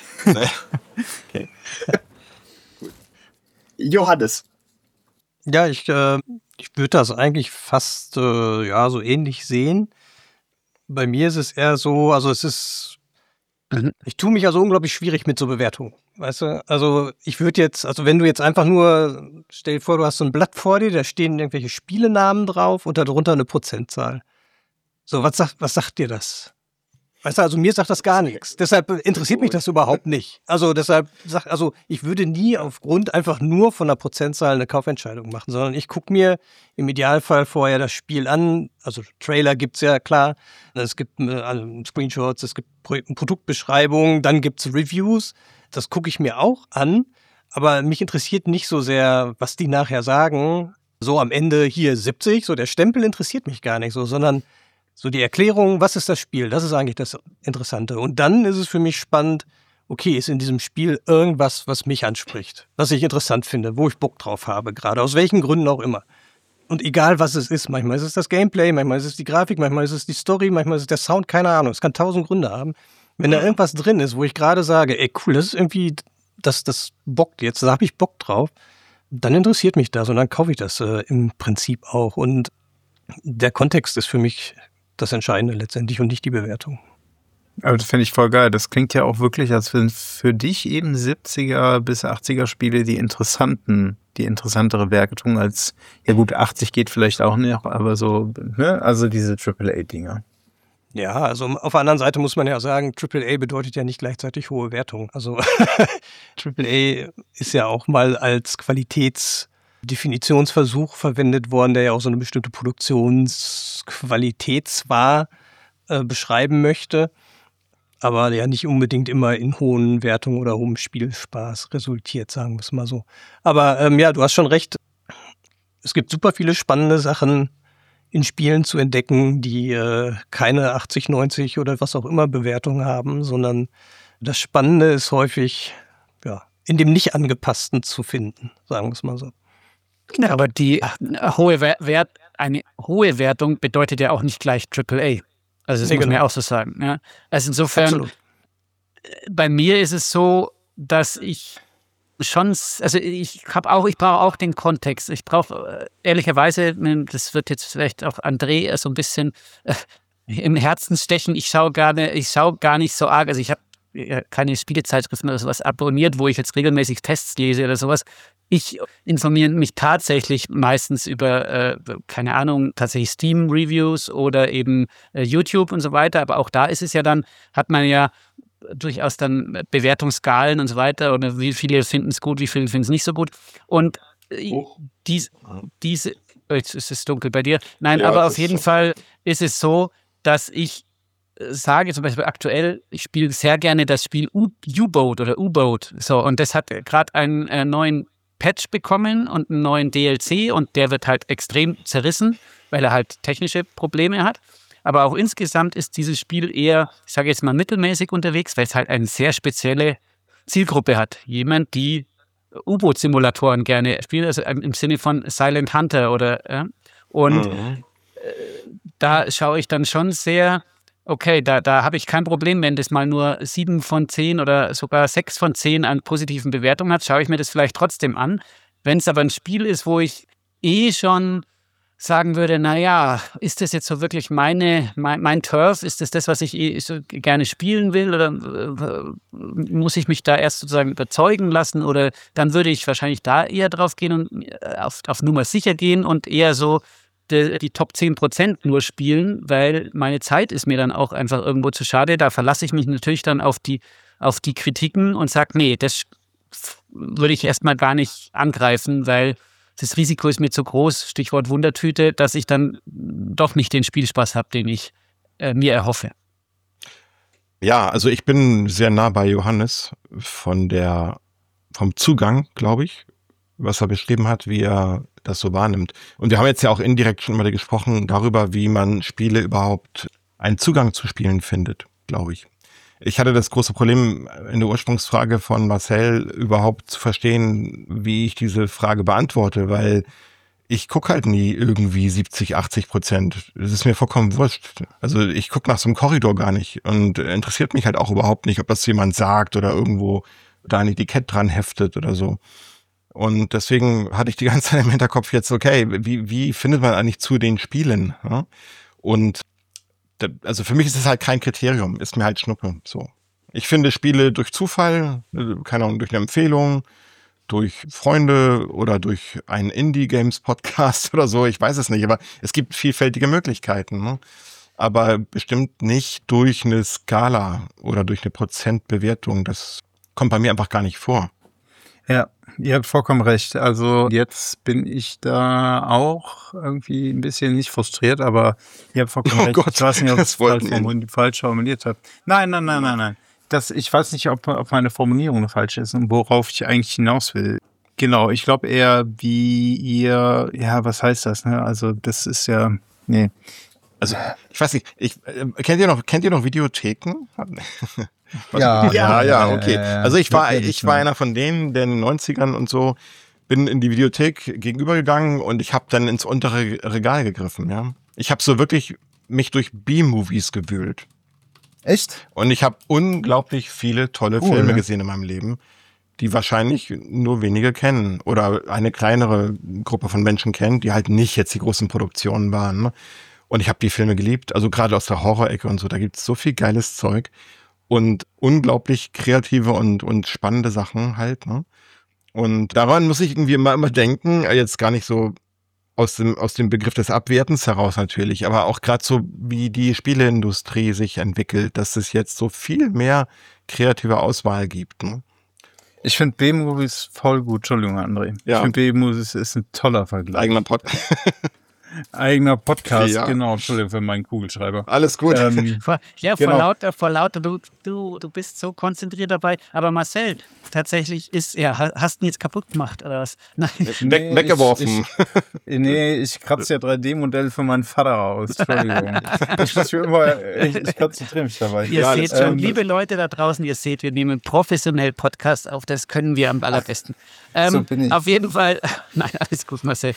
Johannes. Ja, ich, äh, ich würde das eigentlich fast äh, ja, so ähnlich sehen. Bei mir ist es eher so, also es ist, ich tue mich also unglaublich schwierig mit so Bewertungen. Weißt du, also ich würde jetzt, also wenn du jetzt einfach nur, stell dir vor, du hast so ein Blatt vor dir, da stehen irgendwelche Spielenamen drauf und darunter eine Prozentzahl. So, was sagt, was sagt dir das? Weißt du, also mir sagt das gar nichts. Deshalb interessiert mich das überhaupt nicht. Also deshalb sag, also ich würde nie aufgrund einfach nur von einer Prozentzahl eine Kaufentscheidung machen, sondern ich gucke mir im Idealfall vorher das Spiel an. Also Trailer gibt's ja klar. Es gibt äh, also Screenshots, es gibt Pro- Produktbeschreibungen, dann gibt's Reviews. Das gucke ich mir auch an. Aber mich interessiert nicht so sehr, was die nachher sagen, so am Ende hier siebzig, so der Stempel interessiert mich gar nicht so, sondern so die Erklärung, was ist das Spiel, das ist eigentlich das Interessante. Und dann ist es für mich spannend, okay, ist in diesem Spiel irgendwas, was mich anspricht, was ich interessant finde, wo ich Bock drauf habe, gerade aus welchen Gründen auch immer. Und egal, was es ist, manchmal ist es das Gameplay, manchmal ist es die Grafik, manchmal ist es die Story, manchmal ist es der Sound, keine Ahnung, es kann tausend Gründe haben. Wenn da irgendwas drin ist, wo ich gerade sage, ey cool, das ist irgendwie, das, das bockt jetzt, da habe ich Bock drauf, dann interessiert mich das und dann kaufe ich das äh, im Prinzip auch. Und der Kontext ist für mich das Entscheidende letztendlich und nicht die Bewertung. Aber das finde ich voll geil. Das klingt ja auch wirklich, als wenn für dich eben siebziger bis achtziger Spiele die interessanten, die interessantere Wertung als, ja gut, achtzig geht vielleicht auch noch, aber so, ne, also diese Triple A Dinger. Ja, also auf der anderen Seite muss man ja sagen, Triple A bedeutet ja nicht gleichzeitig hohe Wertung. Also Triple A ist ja auch mal als Qualitätsdefinitionsversuch verwendet worden, der ja auch so eine bestimmte Produktionsqualität zwar äh, beschreiben möchte, aber ja nicht unbedingt immer in hohen Wertungen oder hohem Spielspaß resultiert, sagen wir es mal so. Aber ähm, ja, du hast schon recht, es gibt super viele spannende Sachen in Spielen zu entdecken, die äh, keine achtzig, neunzig oder was auch immer Bewertung haben, sondern das Spannende ist häufig ja, in dem nicht angepassten zu finden, sagen wir es mal so. Ja, aber die äh, hohe Wert, eine hohe Wertung bedeutet ja auch nicht gleich Triple A. Also das Nee, muss man genau. ja auch so sagen. Ja. Also insofern, Absolut. bei mir ist es so, dass ich schon, also ich habe auch, ich brauche auch den Kontext. Ich brauche äh, ehrlicherweise, das wird jetzt vielleicht auch André äh, so ein bisschen äh, im Herzen stechen. Ich schaue gerne, ich schaue gar nicht so arg. Also ich habe äh, keine Spielezeitschriften oder sowas abonniert, wo ich jetzt regelmäßig Tests lese oder sowas. Ich informiere mich tatsächlich meistens über, äh, keine Ahnung, tatsächlich Steam-Reviews oder eben äh, YouTube und so weiter. Aber auch da ist es ja dann, hat man ja durchaus dann Bewertungsskalen und so weiter. Oder wie viele finden es gut, wie viele finden es nicht so gut. Und äh, dies, diese, oh, jetzt ist es dunkel bei dir. Nein, Ja, aber das auf jeden ist so. Fall ist es so, dass ich äh, sage, zum Beispiel aktuell, ich spiele sehr gerne das Spiel U- U-Boat oder U-Boat. So, und das hat gerade einen äh, neuen Patch bekommen und einen neuen D L C und der wird halt extrem zerrissen, weil er halt technische Probleme hat. Aber auch insgesamt ist dieses Spiel eher, ich sage jetzt mal mittelmäßig unterwegs, weil es halt eine sehr spezielle Zielgruppe hat. Jemand, die U-Boot-Simulatoren gerne spielt, also im Sinne von Silent Hunter oder ja. Und Mhm. da schaue ich dann schon sehr, okay, da, da habe ich kein Problem, wenn das mal nur sieben von zehn oder sogar sechs von zehn an positiven Bewertungen hat, schaue ich mir das vielleicht trotzdem an. Wenn es aber ein Spiel ist, wo ich eh schon sagen würde, naja, ist das jetzt so wirklich meine, mein, mein Turf? Ist das das, was ich eh so gerne spielen will? Oder äh, muss ich mich da erst sozusagen überzeugen lassen? Oder dann würde ich wahrscheinlich da eher drauf gehen und äh, auf, auf Nummer sicher gehen und eher so die, die Top zehn Prozent nur spielen, weil meine Zeit ist mir dann auch einfach irgendwo zu schade. Da verlasse ich mich natürlich dann auf die, auf die Kritiken und sage, nee, das würde ich erstmal gar nicht angreifen, weil das Risiko ist mir zu groß, Stichwort Wundertüte, dass ich dann doch nicht den Spielspaß habe, den ich äh, mir erhoffe. Ja, also ich bin sehr nah bei Johannes von der, vom Zugang, glaube ich, was er beschrieben hat, wie er das so wahrnimmt. Und wir haben jetzt ja auch indirekt schon mal gesprochen darüber, wie man Spiele überhaupt einen Zugang zu Spielen findet, glaube ich. Ich hatte das große Problem in der Ursprungsfrage von Marcel überhaupt zu verstehen, wie ich diese Frage beantworte, weil ich gucke halt nie irgendwie siebzig, achtzig Prozent. Das ist mir vollkommen wurscht. Also ich gucke nach so einem Korridor gar nicht und interessiert mich halt auch überhaupt nicht, ob das jemand sagt oder irgendwo da ein Etikett dran heftet oder so. Und deswegen hatte ich die ganze Zeit im Hinterkopf jetzt, okay, wie, wie findet man eigentlich zu den Spielen? Ja? Und also für mich ist es halt kein Kriterium, ist mir halt Schnuppe, so. Ich finde Spiele durch Zufall, keine Ahnung, durch eine Empfehlung, durch Freunde oder durch einen Indie-Games-Podcast oder so, ich weiß es nicht, aber es gibt vielfältige Möglichkeiten, ne? Aber bestimmt nicht durch eine Skala oder durch eine Prozentbewertung, das kommt bei mir einfach gar nicht vor. Ja, ihr habt vollkommen recht. Also jetzt bin ich da auch irgendwie ein bisschen nicht frustriert, aber ihr habt vollkommen Oh recht. Gott, Ich weiß nicht, ob ich das es falsch, wollten wir formuliert, falsch formuliert habe. Nein, nein, nein, nein, nein. Das, ich weiß nicht, ob, ob meine Formulierung falsch ist und worauf ich eigentlich hinaus will. Genau, ich glaube eher wie ihr, ja, was heißt das, ne? Also das ist ja, nee. Also, ich weiß nicht, ich, äh, kennt ihr noch, kennt ihr noch Videotheken? Was- Ja, ja, ja, ja, okay. ja, ja. Also ich war, Kenn ich ich war noch. einer von denen, der in den neunzigern und so, bin in die Videothek gegenübergegangen und ich habe dann ins untere Regal gegriffen, ja. Ich habe so wirklich mich durch B-Movies gewühlt. Echt? Und ich habe unglaublich viele tolle Cool, Filme ne? gesehen in meinem Leben, die wahrscheinlich nur wenige kennen oder eine kleinere Gruppe von Menschen kennt, die halt nicht jetzt die großen Produktionen waren. Ne? Und ich habe die Filme geliebt, also gerade aus der Horror-Ecke und so, da gibt es so viel geiles Zeug und unglaublich kreative und, und spannende Sachen halt. Ne? Und daran muss ich irgendwie immer, immer denken, jetzt gar nicht so aus dem, aus dem Begriff des Abwertens heraus natürlich, aber auch gerade so, wie die Spieleindustrie sich entwickelt, dass es jetzt so viel mehr kreative Auswahl gibt. Ne? Ich finde B-Movies voll gut. Entschuldigung, André. Ja. Ich finde B-Movies ist ein toller Vergleich. Eigener Pod. Eigener Podcast, Ja. genau. Entschuldigung für meinen Kugelschreiber. Alles gut. Ähm, Vor, ja, Genau. vor lauter, vor lauter, du, du, du bist so konzentriert dabei. Aber Marcel, tatsächlich ist, ja, ha- hast du ihn jetzt kaputt gemacht oder was? Nein. Weg, weggeworfen. Ich, nee, ich kratze ja drei D-Modelle für meinen Vater aus. Entschuldigung. ich muss mich immer, ich, ich konzentriere mich dabei. Ihr Ja, seht das- schon, ähm, liebe Leute da draußen, ihr seht, wir nehmen professionell Podcast auf, das können wir am allerbesten. Ähm, so bin ich. Auf jeden Fall, nein, alles gut, Marcel.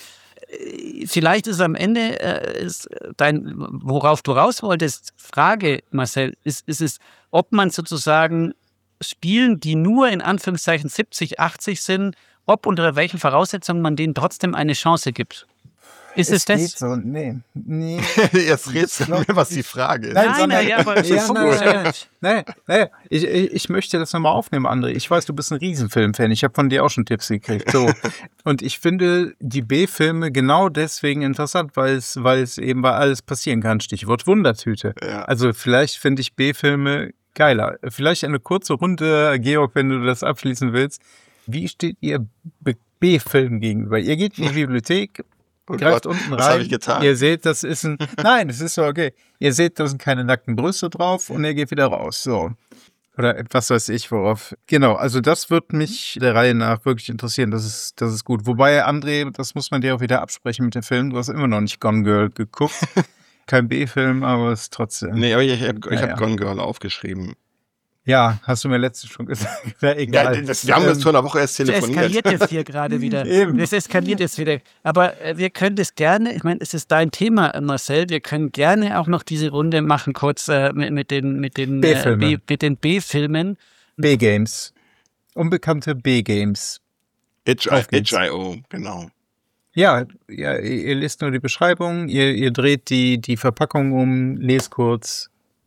Äh, Vielleicht ist am Ende äh, ist dein, worauf du raus wolltest, Frage, Marcel, ist, ist es, ob man sozusagen Spielen, die nur in Anführungszeichen siebzig, achtzig sind, ob unter welchen Voraussetzungen man denen trotzdem eine Chance gibt. Ist es, geht das? so, nee, nee. Jetzt rätst du mir, was die Frage ist. Nein, Nein, sondern- nein, ja, aber Ja, so nein, gut. nein, nein, nein. Ich, ich, ich möchte das nochmal aufnehmen, André. Ich weiß, du bist ein Riesenfilm-Fan. Ich habe von dir auch schon Tipps gekriegt. So. Und ich finde die B-Filme genau deswegen interessant, weil es, weil es eben bei alles passieren kann. Stichwort Wundertüte. Ja. Also vielleicht finde ich B-Filme geiler. Vielleicht eine kurze Runde, Georg, wenn du das abschließen willst. Wie steht ihr B- B-Filmen gegenüber? Ihr geht in die Bibliothek, Oh greift Gott, unten was hab rein. ich getan? Ihr seht, das ist ein. Nein, das ist so okay. Ihr seht, da sind keine nackten Brüste drauf und er geht wieder raus. So. Oder etwas weiß ich, worauf. Genau, also das wird mich der Reihe nach wirklich interessieren. Das ist, das ist gut. Wobei, André, das muss man dir auch wieder absprechen mit dem Film. Du hast immer noch nicht Gone Girl geguckt. Kein B-Film, aber es ist trotzdem. Nee, aber ich, ich habe Ja, hab ja. Gone Girl aufgeschrieben. Ja, hast du mir letztens schon gesagt. Wäre Ja, egal. das, wir haben das Ähm, vor einer Woche erst Es telefoniert. eskaliert jetzt hier gerade wieder. Eben. Es eskaliert jetzt wieder. Aber äh, wir können das gerne, ich meine, es ist dein Thema, Marcel, wir können gerne auch noch diese Runde machen, kurz äh, mit, mit den, mit den äh, B-Filme. B- mit den B-Filmen. B-Games. Unbekannte B-Games. Auf geht's. H I O, genau. Ja, ja, ihr ihr lest nur die Beschreibung, ihr, ihr dreht die, die Verpackung um, lest kurz.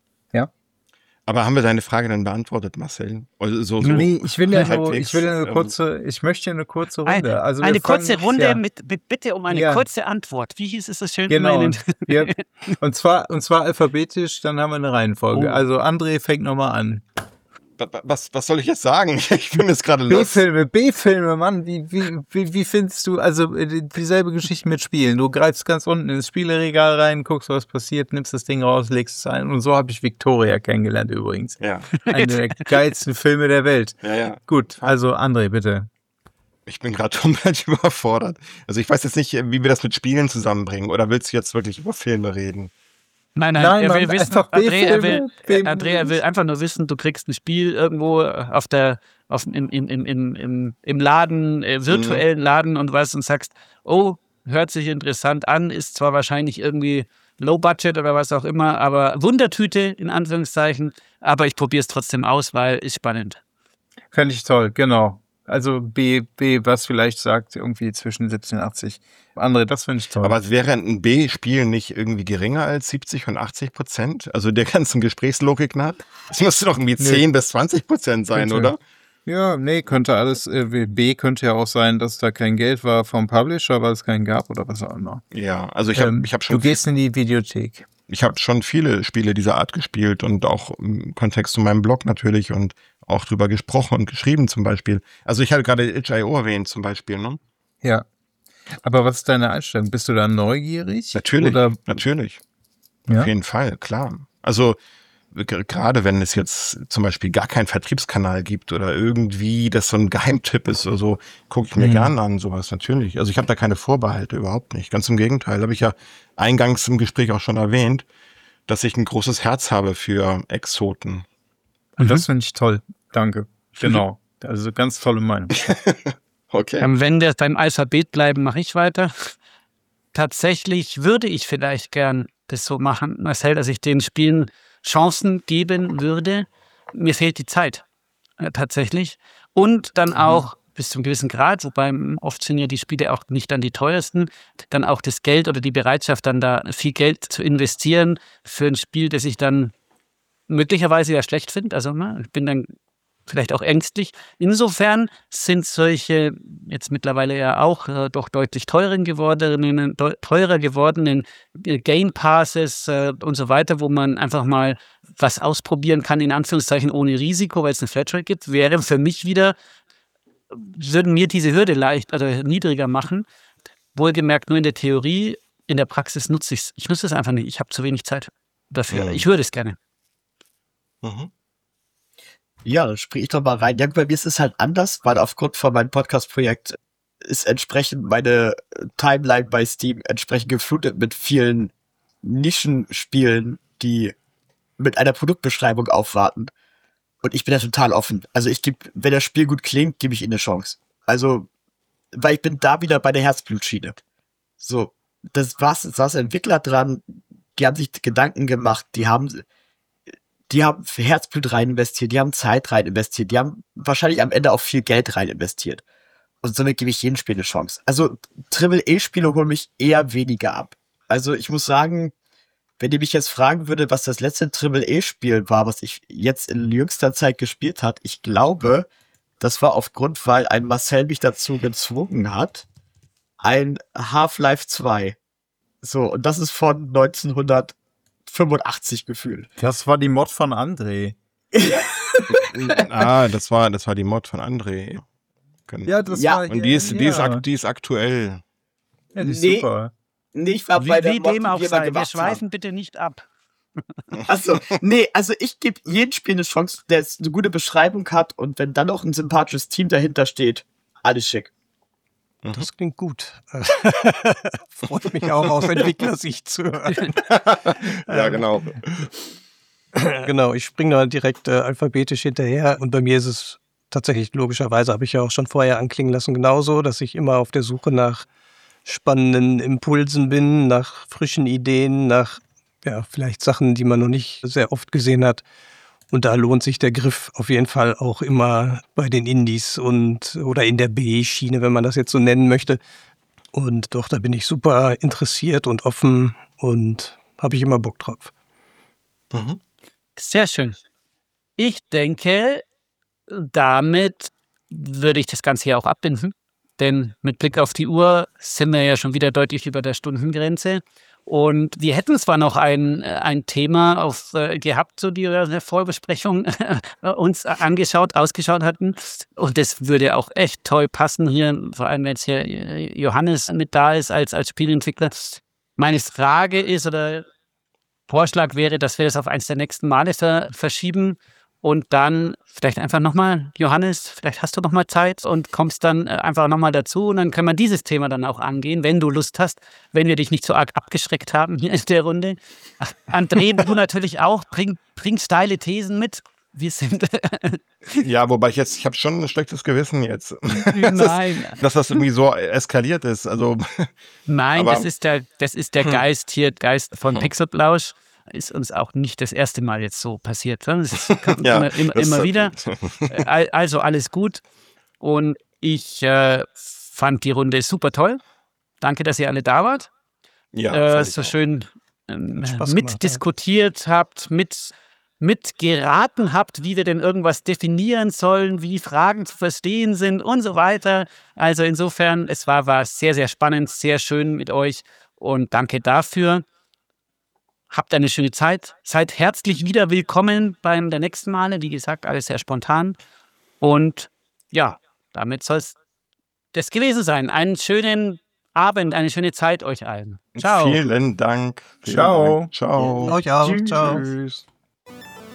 Aber haben wir deine Frage dann beantwortet, Marcel? Also so, so Nee, ich will ja nur, halbwegs, ich will ja eine ähm, kurze, ich möchte eine kurze Ein, Runde. Also wir eine fangen- kurze Runde ja, mit, mit Bitte um eine Ja. kurze Antwort. Wie hieß es so schön? Genau. Meinen- Wir, und zwar, und zwar alphabetisch, dann haben wir eine Reihenfolge. Oh. Also André fängt nochmal an. wa- wa- was, was soll ich jetzt sagen? Ich bin jetzt gerade los. B-Filme, B-Filme, Mann, wie, wie, wie, wie findest du, also äh, dieselbe Geschichte mit Spielen. Du greifst ganz unten ins Spieleregal rein, guckst, was passiert, nimmst das Ding raus, legst es ein. Und so habe ich Victoria kennengelernt übrigens. Ja, Einer der geilsten Filme der Welt. ja, ja. Gut, also André, bitte. Ich bin gerade komplett überfordert. Also ich weiß jetzt nicht, wie wir das mit Spielen zusammenbringen. Oder willst du jetzt wirklich über Filme reden? Nein, nein, Nein, er will Mann, wissen, einfach André, er will, B-Filme, B-Movies. André, er will einfach nur wissen, du kriegst ein Spiel irgendwo auf der, auf, in, in, in, in, im, im Laden, äh, virtuellen Laden und was und sagst, oh, hört sich interessant an, ist zwar wahrscheinlich irgendwie Low Budget oder was auch immer, aber Wundertüte in Anführungszeichen, aber ich probiere es trotzdem aus, weil ist spannend. Fände ich toll, genau. Also B, B, was vielleicht sagt, irgendwie zwischen siebzig und achtzig. André, das finde ich toll. Aber wäre ein B-Spiel nicht irgendwie geringer als siebzig und achtzig Prozent? Also der ganzen Gesprächslogik nach? Das müsste doch irgendwie zehn bis zwanzig Prozent sein, Könnte. oder? Ja, nee, könnte alles, äh, B könnte ja auch sein, dass da kein Geld war vom Publisher, weil es keinen gab oder was auch immer. Ja, also ich habe Ähm, ich hab schon du gehst in die Videothek. ich habe schon viele Spiele dieser Art gespielt und auch im Kontext zu meinem Blog natürlich und auch drüber gesprochen und geschrieben zum Beispiel. Also ich hatte gerade H I O erwähnt zum Beispiel, ne? Ja. Aber was ist deine Einstellung? Bist du da neugierig? Natürlich, Oder, natürlich. ja? Auf jeden Fall, klar. Also gerade wenn es jetzt zum Beispiel gar keinen Vertriebskanal gibt oder irgendwie das so ein Geheimtipp ist oder so, gucke ich mir Mhm. gern an, sowas natürlich. Also ich habe da keine Vorbehalte, überhaupt nicht. Ganz im Gegenteil, habe ich ja eingangs im Gespräch auch schon erwähnt, dass ich ein großes Herz habe für Exoten. Und das finde ich toll. Danke. Genau. Also ganz tolle Meinung. Okay. Ähm, wenn wir beim Alphabet bleiben, mache ich weiter. Tatsächlich würde ich vielleicht gern das so machen, Marcel, dass ich den Spielen Chancen geben würde. Mir fehlt die Zeit, äh, tatsächlich. Und dann auch bis zu einem gewissen Grad, wobei m, oft sind ja die Spiele auch nicht dann die teuersten, dann auch das Geld oder die Bereitschaft, dann da viel Geld zu investieren für ein Spiel, das ich dann möglicherweise ja schlecht finde. Also ne, ich bin dann vielleicht auch ängstlich. Insofern sind solche jetzt mittlerweile ja auch äh, doch deutlich teurer gewordenen, deu- teurer gewordenen äh, Game Passes äh, und so weiter, wo man einfach mal was ausprobieren kann, in Anführungszeichen ohne Risiko, weil es eine Flatrate gibt, wäre für mich wieder, würden mir diese Hürde leicht oder niedriger machen. Wohlgemerkt nur in der Theorie, in der Praxis nutze ich es. Ich nutze es einfach nicht. Ich habe zu wenig Zeit dafür. Ja. Ich würde es gerne. Mhm. Ja, dann springe ich doch mal rein. Ja, bei mir ist es halt anders, weil aufgrund von meinem Podcast-Projekt ist entsprechend meine Timeline bei Steam entsprechend geflutet mit vielen Nischenspielen, die mit einer Produktbeschreibung aufwarten. Und ich bin da total offen. Also ich gebe, wenn das Spiel gut klingt, gebe ich ihnen eine Chance. Also, weil ich bin da wieder bei der Herzblutschiene. So, das war's, saß Entwickler dran, die haben sich Gedanken gemacht, die haben Die haben Herzblut rein investiert, die haben Zeit rein investiert, die haben wahrscheinlich am Ende auch viel Geld rein investiert. Und somit gebe ich jedem Spiel eine Chance. Also Triple-A-Spiele holen mich eher weniger ab. Also ich muss sagen, wenn ihr mich jetzt fragen würde, was das letzte Triple-A-Spiel war, was ich jetzt in jüngster Zeit gespielt hat, ich glaube, das war aufgrund, weil ein Marcel mich dazu gezwungen hat, ein Half-Life zwei. So, und das ist von neunzehnhundertfünfundachtzig gefühlt. Das war die Mod von André. Ah, das war, das war die Mod von André. Können- Ja, das Ja, war Und die ist, die ist, ja. ak- die ist aktuell. Ja, die ist Nee. super. Nee, ich war Wie, bei der wie Mod, dem die auch wir mal sei. Wir gemacht schweifen bitte nicht ab. haben. Achso, nee, also ich gebe jedem Spiel eine Chance, der jetzt eine gute Beschreibung hat und wenn dann noch ein sympathisches Team dahinter steht, alles schick. Das klingt gut. Freut mich auch aus Entwicklersicht zu hören. Ja, genau. Genau, ich springe da direkt äh, alphabetisch hinterher und bei mir ist es tatsächlich logischerweise, habe ich ja auch schon vorher anklingen lassen, genauso, dass ich immer auf der Suche nach spannenden Impulsen bin, nach frischen Ideen, nach ja, vielleicht Sachen, die man noch nicht sehr oft gesehen hat. Und da lohnt sich der Griff auf jeden Fall auch immer bei den Indies und oder in der B-Schiene, wenn man das jetzt so nennen möchte. Und doch, da bin ich super interessiert und offen und habe ich immer Bock drauf. Mhm. Sehr schön. Ich denke, damit würde ich das Ganze hier auch abbinden. Denn mit Blick auf die Uhr sind wir ja schon wieder deutlich über der Stundengrenze. Und wir hätten zwar noch ein, ein Thema auf, äh, gehabt, so die wir in der Vorbesprechung uns angeschaut, ausgeschaut hatten. Und das würde auch echt toll passen hier, vor allem wenn jetzt hier Johannes mit da ist als, als Spielentwickler. Meine Frage ist, oder Vorschlag wäre, dass wir das auf eins der nächsten Male ver verschieben und dann vielleicht einfach nochmal, Johannes, vielleicht hast du nochmal Zeit und kommst dann einfach nochmal dazu und dann können wir dieses Thema dann auch angehen, wenn du Lust hast, wenn wir dich nicht so arg abgeschreckt haben hier in der Runde. Ach, André, du natürlich auch, bring, bring steile Thesen mit. Wir sind... Ja, wobei ich jetzt, ich habe schon ein schlechtes Gewissen jetzt. Nein. Dass das irgendwie so eskaliert ist. Also, Nein, aber- das ist der, das ist der Geist hier, Geist von Pixelplausch. Ist uns auch nicht das erste Mal jetzt so passiert. Das ist, kommt Ja, immer, immer, das- immer wieder. Äh, Also alles gut. Und ich äh, fand die Runde super toll. Danke, dass ihr alle da wart. ja, äh, fand ich so auch. schön ähm, Hat Spaß mitdiskutiert habt, mit, mitgeraten habt, wie wir denn irgendwas definieren sollen, wie Fragen zu verstehen sind und so weiter. Also insofern, es war, war sehr, sehr spannend, sehr schön mit euch und danke dafür. Habt eine schöne Zeit. Seid herzlich wieder willkommen beim der nächsten Male. Wie gesagt, alles sehr spontan. Und ja, damit soll es das gewesen sein. Einen schönen Abend, eine schöne Zeit euch allen. Ciao. Vielen Dank. Vielen Ciao. Dank. Ciao. Euch auch. Tschüss. Ciao. Tschüss.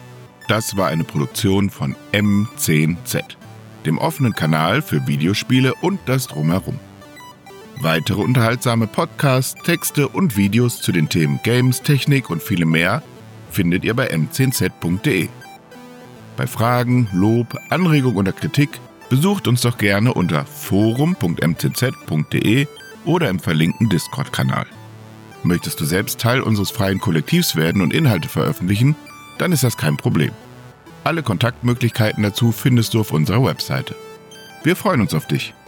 Das war eine Produktion von M zehn Z, dem offenen Kanal für Videospiele und das Drumherum. Weitere unterhaltsame Podcasts, Texte und Videos zu den Themen Games, Technik und vielem mehr findet ihr bei m zehn z punkt de. Bei Fragen, Lob, Anregung oder Kritik besucht uns doch gerne unter forum punkt m z z punkt de oder im verlinkten Discord-Kanal. Möchtest du selbst Teil unseres freien Kollektivs werden und Inhalte veröffentlichen, dann ist das kein Problem. Alle Kontaktmöglichkeiten dazu findest du auf unserer Webseite. Wir freuen uns auf dich.